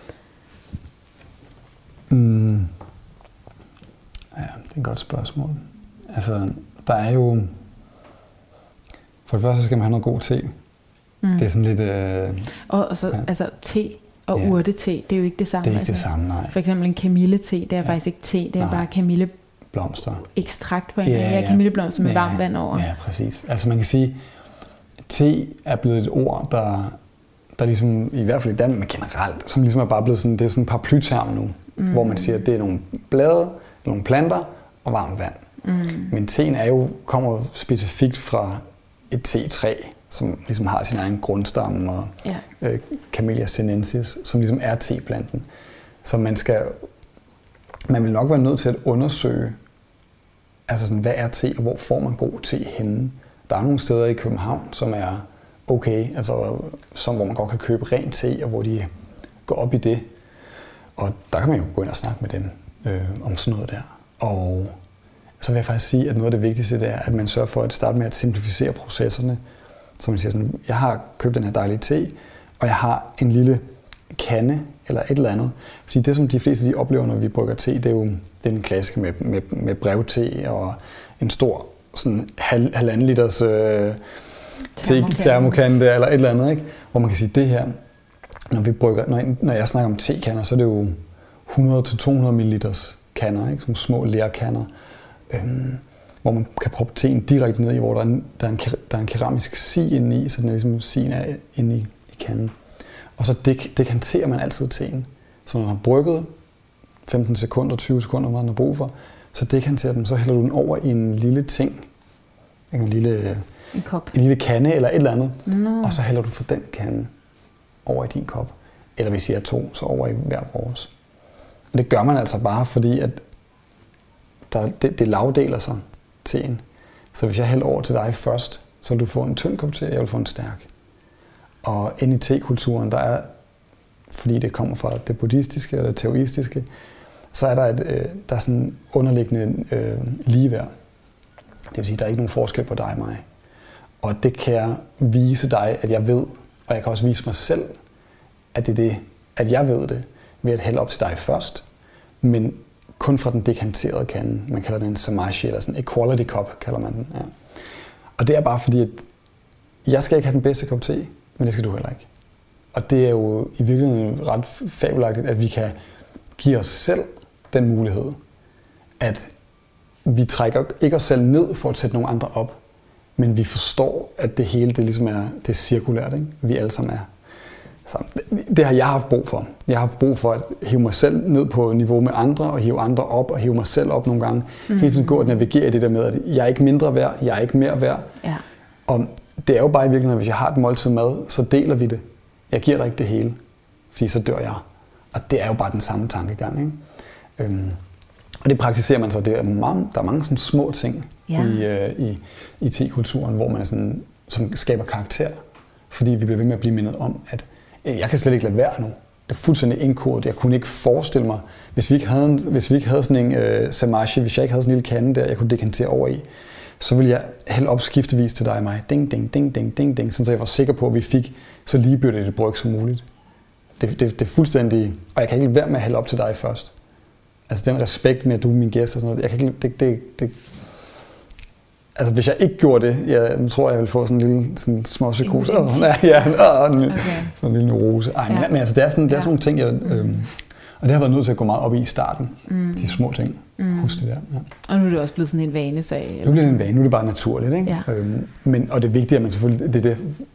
D: Mm. Ja, det er et godt spørgsmål. Altså, der er jo... For det første skal man have noget god te. Mm. Det er sådan lidt... Øh,
C: og, og så, ja. altså, te og ja. urtete, det er jo ikke det samme.
D: Det er ikke
C: altså,
D: det samme, nej.
C: For eksempel en kamillete, det er ja. faktisk ikke te, det er nej. bare kamille...
D: blomster.
C: Ekstrakt på en
D: ja,
C: ja,
D: ja.
C: kamilleblomster med
D: ja,
C: varmt vand over.
D: Ja, præcis. Altså man kan sige, te er blevet et ord, der, der ligesom, i hvert fald i Danmark, men generelt, som ligesom er bare blevet sådan, det er sådan en paraplyterm nu, mm. hvor man siger, at det er nogle blade, nogle planter og varmt vand. Mm. Men teen er jo, kommer specifikt fra et tetræ, som ligesom har sin egen grundstamme, og ja. øh, Camellia sinensis, som ligesom er teplanten. Så man skal, man vil nok være nødt til at undersøge, altså sådan, hvad er te, og hvor får man god te henne? Der er nogle steder i København, som er okay, altså som, hvor man godt kan købe ren te, og hvor de går op i det. Og der kan man jo gå ind og snakke med dem øh, om sådan noget der. Og så vil jeg faktisk sige, at noget af det vigtigste det er, at man sørger for at starte med at simplificere processerne. Så man siger sådan, jeg har købt den her dejlige te, og jeg har en lille kande eller et eller andet. Fordi det, som de fleste de oplever, når vi brygger te, det er jo det er en klassiker med, med, med brevte og en stor sådan halv, halvanden liters øh, termokande eller et eller andet, ikke? Hvor man kan sige, det her, når vi brygger, når, når jeg snakker om tekander, så er det jo hundrede til to hundrede milliliters kander, ikke? Som små lerkander, øhm, hvor man kan proppe teen direkte ned i, hvor der er en, der er en, der er en keramisk si inde i, så den er ligesom sigen er inde i, i kanden. Og så dek, dekanterer man altid teen. Så når man har brygget femten sekunder, tyve sekunder, hvad man har brug for, så dekanterer den, så hælder du den over i en lille ting, en lille,
C: en kop.
D: En lille kande eller et eller andet,
C: no.
D: og så hælder du fra den kande over i din kop. Eller hvis I er to, så over i hver vores. Og det gør man altså bare, fordi at der, det, det lavdeler sig teen. Så hvis jeg hælder over til dig først, så vil du få en tynd kop te, og jeg vil få en stærk. Og inde i tekulturen, der er, fordi det kommer fra det buddhistiske eller det taoistiske, så er der et øh, der er sådan underliggende øh, ligeværd. Det vil sige, at der er ikke nogen forskel på dig og mig. Og det kan jeg vise dig, at jeg ved, og jeg kan også vise mig selv, at det er det, at jeg ved det, ved at hælde op til dig først, men kun fra den dekanterede kande. Man kalder den en samashi, eller sådan en equality cup, kalder man den. Ja. Og det er bare fordi, at jeg skal ikke have den bedste kop te, men det skal du heller ikke. Og det er jo i virkeligheden ret fabelagtigt, at vi kan give os selv den mulighed, at vi trækker ikke os selv ned for at sætte nogle andre op, men vi forstår, at det hele det ligesom er, det er cirkulært, ikke? Vi alle sammen er. Så det, det har jeg haft brug for. Jeg har haft brug for at hive mig selv ned på niveau med andre, og hive andre op, og hive mig selv op nogle gange. Mm. Hele tiden gå og navigere i det der med, at jeg er ikke mindre værd, jeg er ikke mere værd.
C: Ja. Og
D: det er jo bare i virkeligheden, at hvis jeg har et måltid mad, så deler vi det. Jeg giver dig ikke det hele, fordi så dør jeg. Og det er jo bare den samme tankegang, ikke? Øhm, og det praktiserer man så. Det er mange, der er mange sådan små ting ja. i, øh, i, i tekulturen, hvor man er sådan, som skaber karakter. Fordi vi bliver ved med at blive mindet om, at øh, jeg kan slet ikke lade være nu. Det er fuldstændig indkodet. Jeg kunne ikke forestille mig, hvis vi ikke havde, en, hvis vi ikke havde sådan en øh, samashi, hvis jeg ikke havde sådan en lille kande der, jeg kunne dekantere over i, så ville jeg hælde op skiftevis til dig og mig. Ding, ding, ding, ding, ding, ding. Sådan så jeg var sikker på, at vi fik så ligebyrdigt et bryg som muligt. Det, det, det er fuldstændig... Og jeg kan ikke være med at hælde op til dig først. Altså den respekt med, at du er min gæst og sådan noget. Jeg kan ikke... Det, det, det, altså hvis jeg ikke gjorde det, jeg tror, jeg ville få sådan en lille sådan små psykose. Oh, ja, ja, oh, okay. Sådan en lille neurose. Ej, ja. Men altså det er sådan, det er sådan nogle ting, jeg... Øhm, og det har været nødt til at gå meget op i i starten. Mm. De små ting. Mm. Husk det der. Ja.
C: Og nu er det også blevet sådan en vanesag. Eller?
D: Nu bliver det en vane. Nu er det bare naturligt. Ikke? Ja. Øhm, men, og det vigtige er, at man selvfølgelig... Det, det,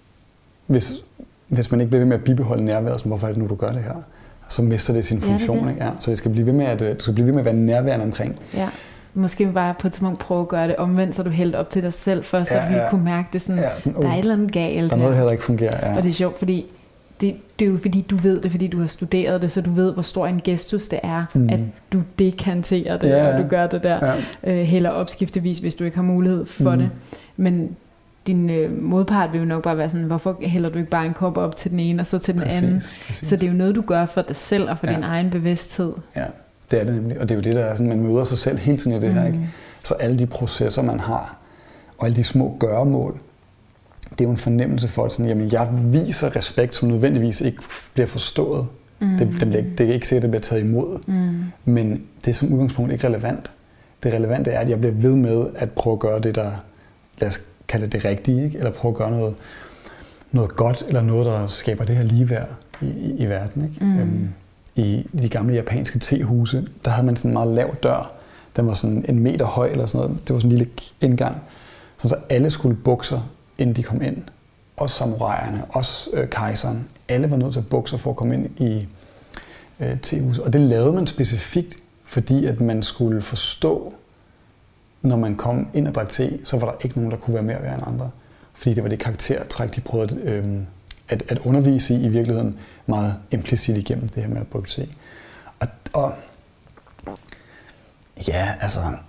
D: hvis, hvis man ikke bliver ved med at bibeholde nærværet, så hvorfor er det nu, du gør det her? Så mister det sin funktion. Ja, det det. Ikke? Ja, så det skal blive ved med at, du skal blive ved med at være nærværende omkring.
C: Ja. Måske bare på et tidspunkt prøve at gøre det omvendt, så du hælder op til dig selv først, så ja, ja. vi kunne mærke det sådan, ja, sådan oh, der er et eller andet galt.
D: Der er noget her, der ikke fungerer. Ja.
C: Og det er sjovt, fordi det, det er jo fordi, du ved det, fordi du har studeret det, så du ved, hvor stor en gestus det er, mm. at du dekanterer det, ja, ja. og du gør det der, ja. øh, hælder op skiftevis, hvis du ikke har mulighed for mm. det. Men din øh, modpart vil jo nok bare være sådan, hvorfor hælder du ikke bare en kop op til den ene, og så til den præcis, anden? Præcis. Så det er jo noget, du gør for dig selv, og for ja. din egen bevidsthed. Ja,
D: det er det nemlig. Og det er jo det, der er sådan, man møder sig selv hele tiden i det mm. her, ikke? Så alle de processer, man har, og alle de små gøremål, det er jo en fornemmelse for, at sådan, jamen, jeg viser respekt, som nødvendigvis ikke bliver forstået. Mm. Det, det, bliver, det er ikke sikkert, at det bliver taget imod. Mm. Men det er som udgangspunkt ikke relevant. Det relevante er, at jeg bliver ved med at prøve at gøre det, der, lad os kalde det rigtige, ikke? Eller prøve at gøre noget, noget godt, eller noget, der skaber det her ligeværd i, i, i verden. Ikke? Mm. Øhm, I de gamle japanske tehuse, der havde man sådan en meget lav dør. Den var sådan en meter høj eller sådan noget. Det var sådan en lille indgang. Så alle skulle bukke sig, inden de kom ind. Også samuraierne, også øh, kejseren. Alle var nødt til at bukke sig for at komme ind i øh, tehuset. Og det lavede man specifikt, fordi at man skulle forstå, når man kom ind og drak te, så var der ikke nogen, der kunne være mere værd end andre. Fordi det var det karaktertræk, de prøvede øh, at, at undervise i i virkeligheden meget implicit igennem det her med at brygge te. Og, og ja, altså,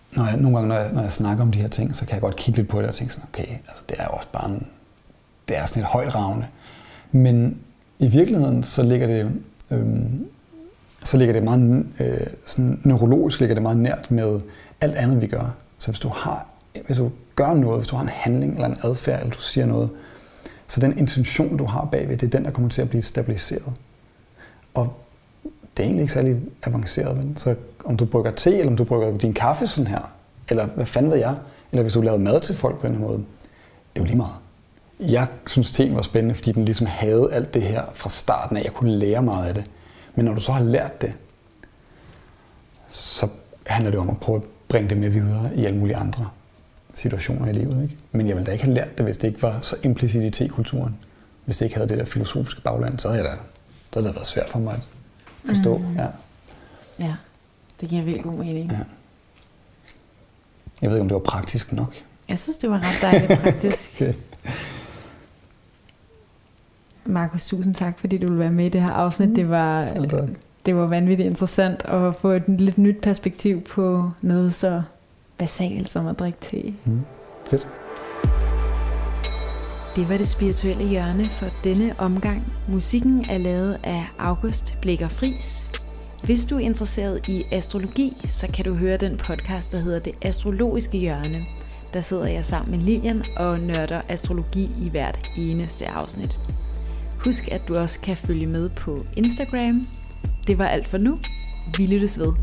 D: når jeg, nogle gange, når jeg, når jeg snakker om de her ting, så kan jeg godt kigge lidt på det og tænke sådan, okay, altså det er jo også bare en, det er sådan et højtravende. Men i virkeligheden, så ligger det, øhm, så ligger det meget, øh, sådan neurologisk ligger det meget nært med alt andet, vi gør. Så hvis du har, hvis du gør noget, hvis du har en handling eller en adfærd, eller du siger noget, så den intention, du har bagved, det er den, der kommer til at blive stabiliseret. Og det er egentlig ikke særlig avanceret, vel? Så om du brygger te, eller om du brygger din kaffe sådan her, eller hvad fanden ved jeg, eller hvis du laver mad til folk på den her måde, det er jo lige meget. Jeg synes, teen var spændende, fordi den ligesom havde alt det her fra starten af. Jeg kunne lære meget af det. Men når du så har lært det, så handler det om at prøve at bringe det med videre i alle mulige andre situationer i livet. Ikke? Men jeg ville da ikke have lært det, hvis det ikke var så implicit i te-kulturen. Hvis det ikke havde det der filosofiske bagland, så havde, jeg da, så havde det været svært for mig at forstå. Mm. Ja.
C: ja, det giver virkelig god mening. Ja.
D: Jeg ved ikke, om det var praktisk nok.
C: Jeg synes, det var ret dejligt praktisk. Okay. Markus, tusind tak, fordi du ville være med i det her afsnit. Det var, det var vanvittigt interessant at få et lidt nyt perspektiv på noget så basalt som at drikke te.
D: Mm. Fedt.
C: Det var det spirituelle hjørne for denne omgang. Musikken er lavet af August Blicher Friis. Hvis du er interesseret i astrologi, så kan du høre den podcast, der hedder Det Astrologiske Hjørne. Der sidder jeg sammen med Lilian og nørder astrologi i hvert eneste afsnit. Husk, at du også kan følge med på Instagram. Det var alt for nu. Vi lyttes ved.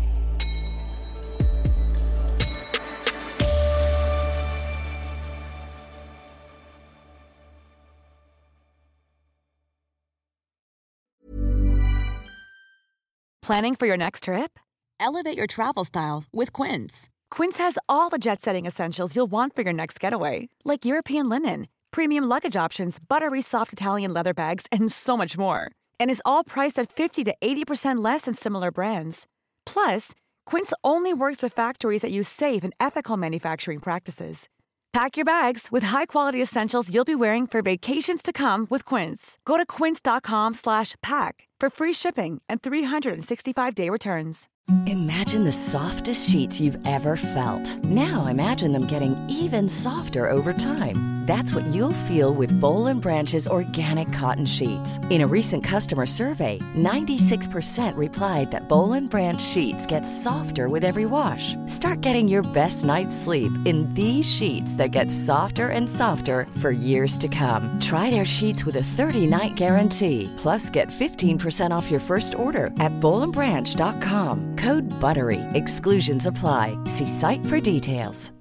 A: Planning for your next trip?
B: Elevate your travel style with Quince.
A: Quince has all the jet-setting essentials you'll want for your next getaway, like European linen, premium luggage options, buttery soft Italian leather bags, and so much more. And is all priced at fifty to eighty percent less than similar brands. Plus, Quince only works with factories that use safe and ethical manufacturing practices. Pack your bags with high-quality essentials you'll be wearing for vacations to come with Quince. Go to quince.com slash pack for free shipping and three sixty-five day returns.
E: Imagine the softest sheets you've ever felt. Now imagine them getting even softer over time. That's what you'll feel with Boll and Branch's organic cotton sheets. In a recent customer survey, ninety-six percent replied that Boll and Branch sheets get softer with every wash. Start getting your best night's sleep in these sheets that get softer and softer for years to come. Try their sheets with a thirty-night guarantee. Plus, get fifteen percent off your first order at boll and branch dot com. Code BUTTERY. Exclusions apply. See site for details.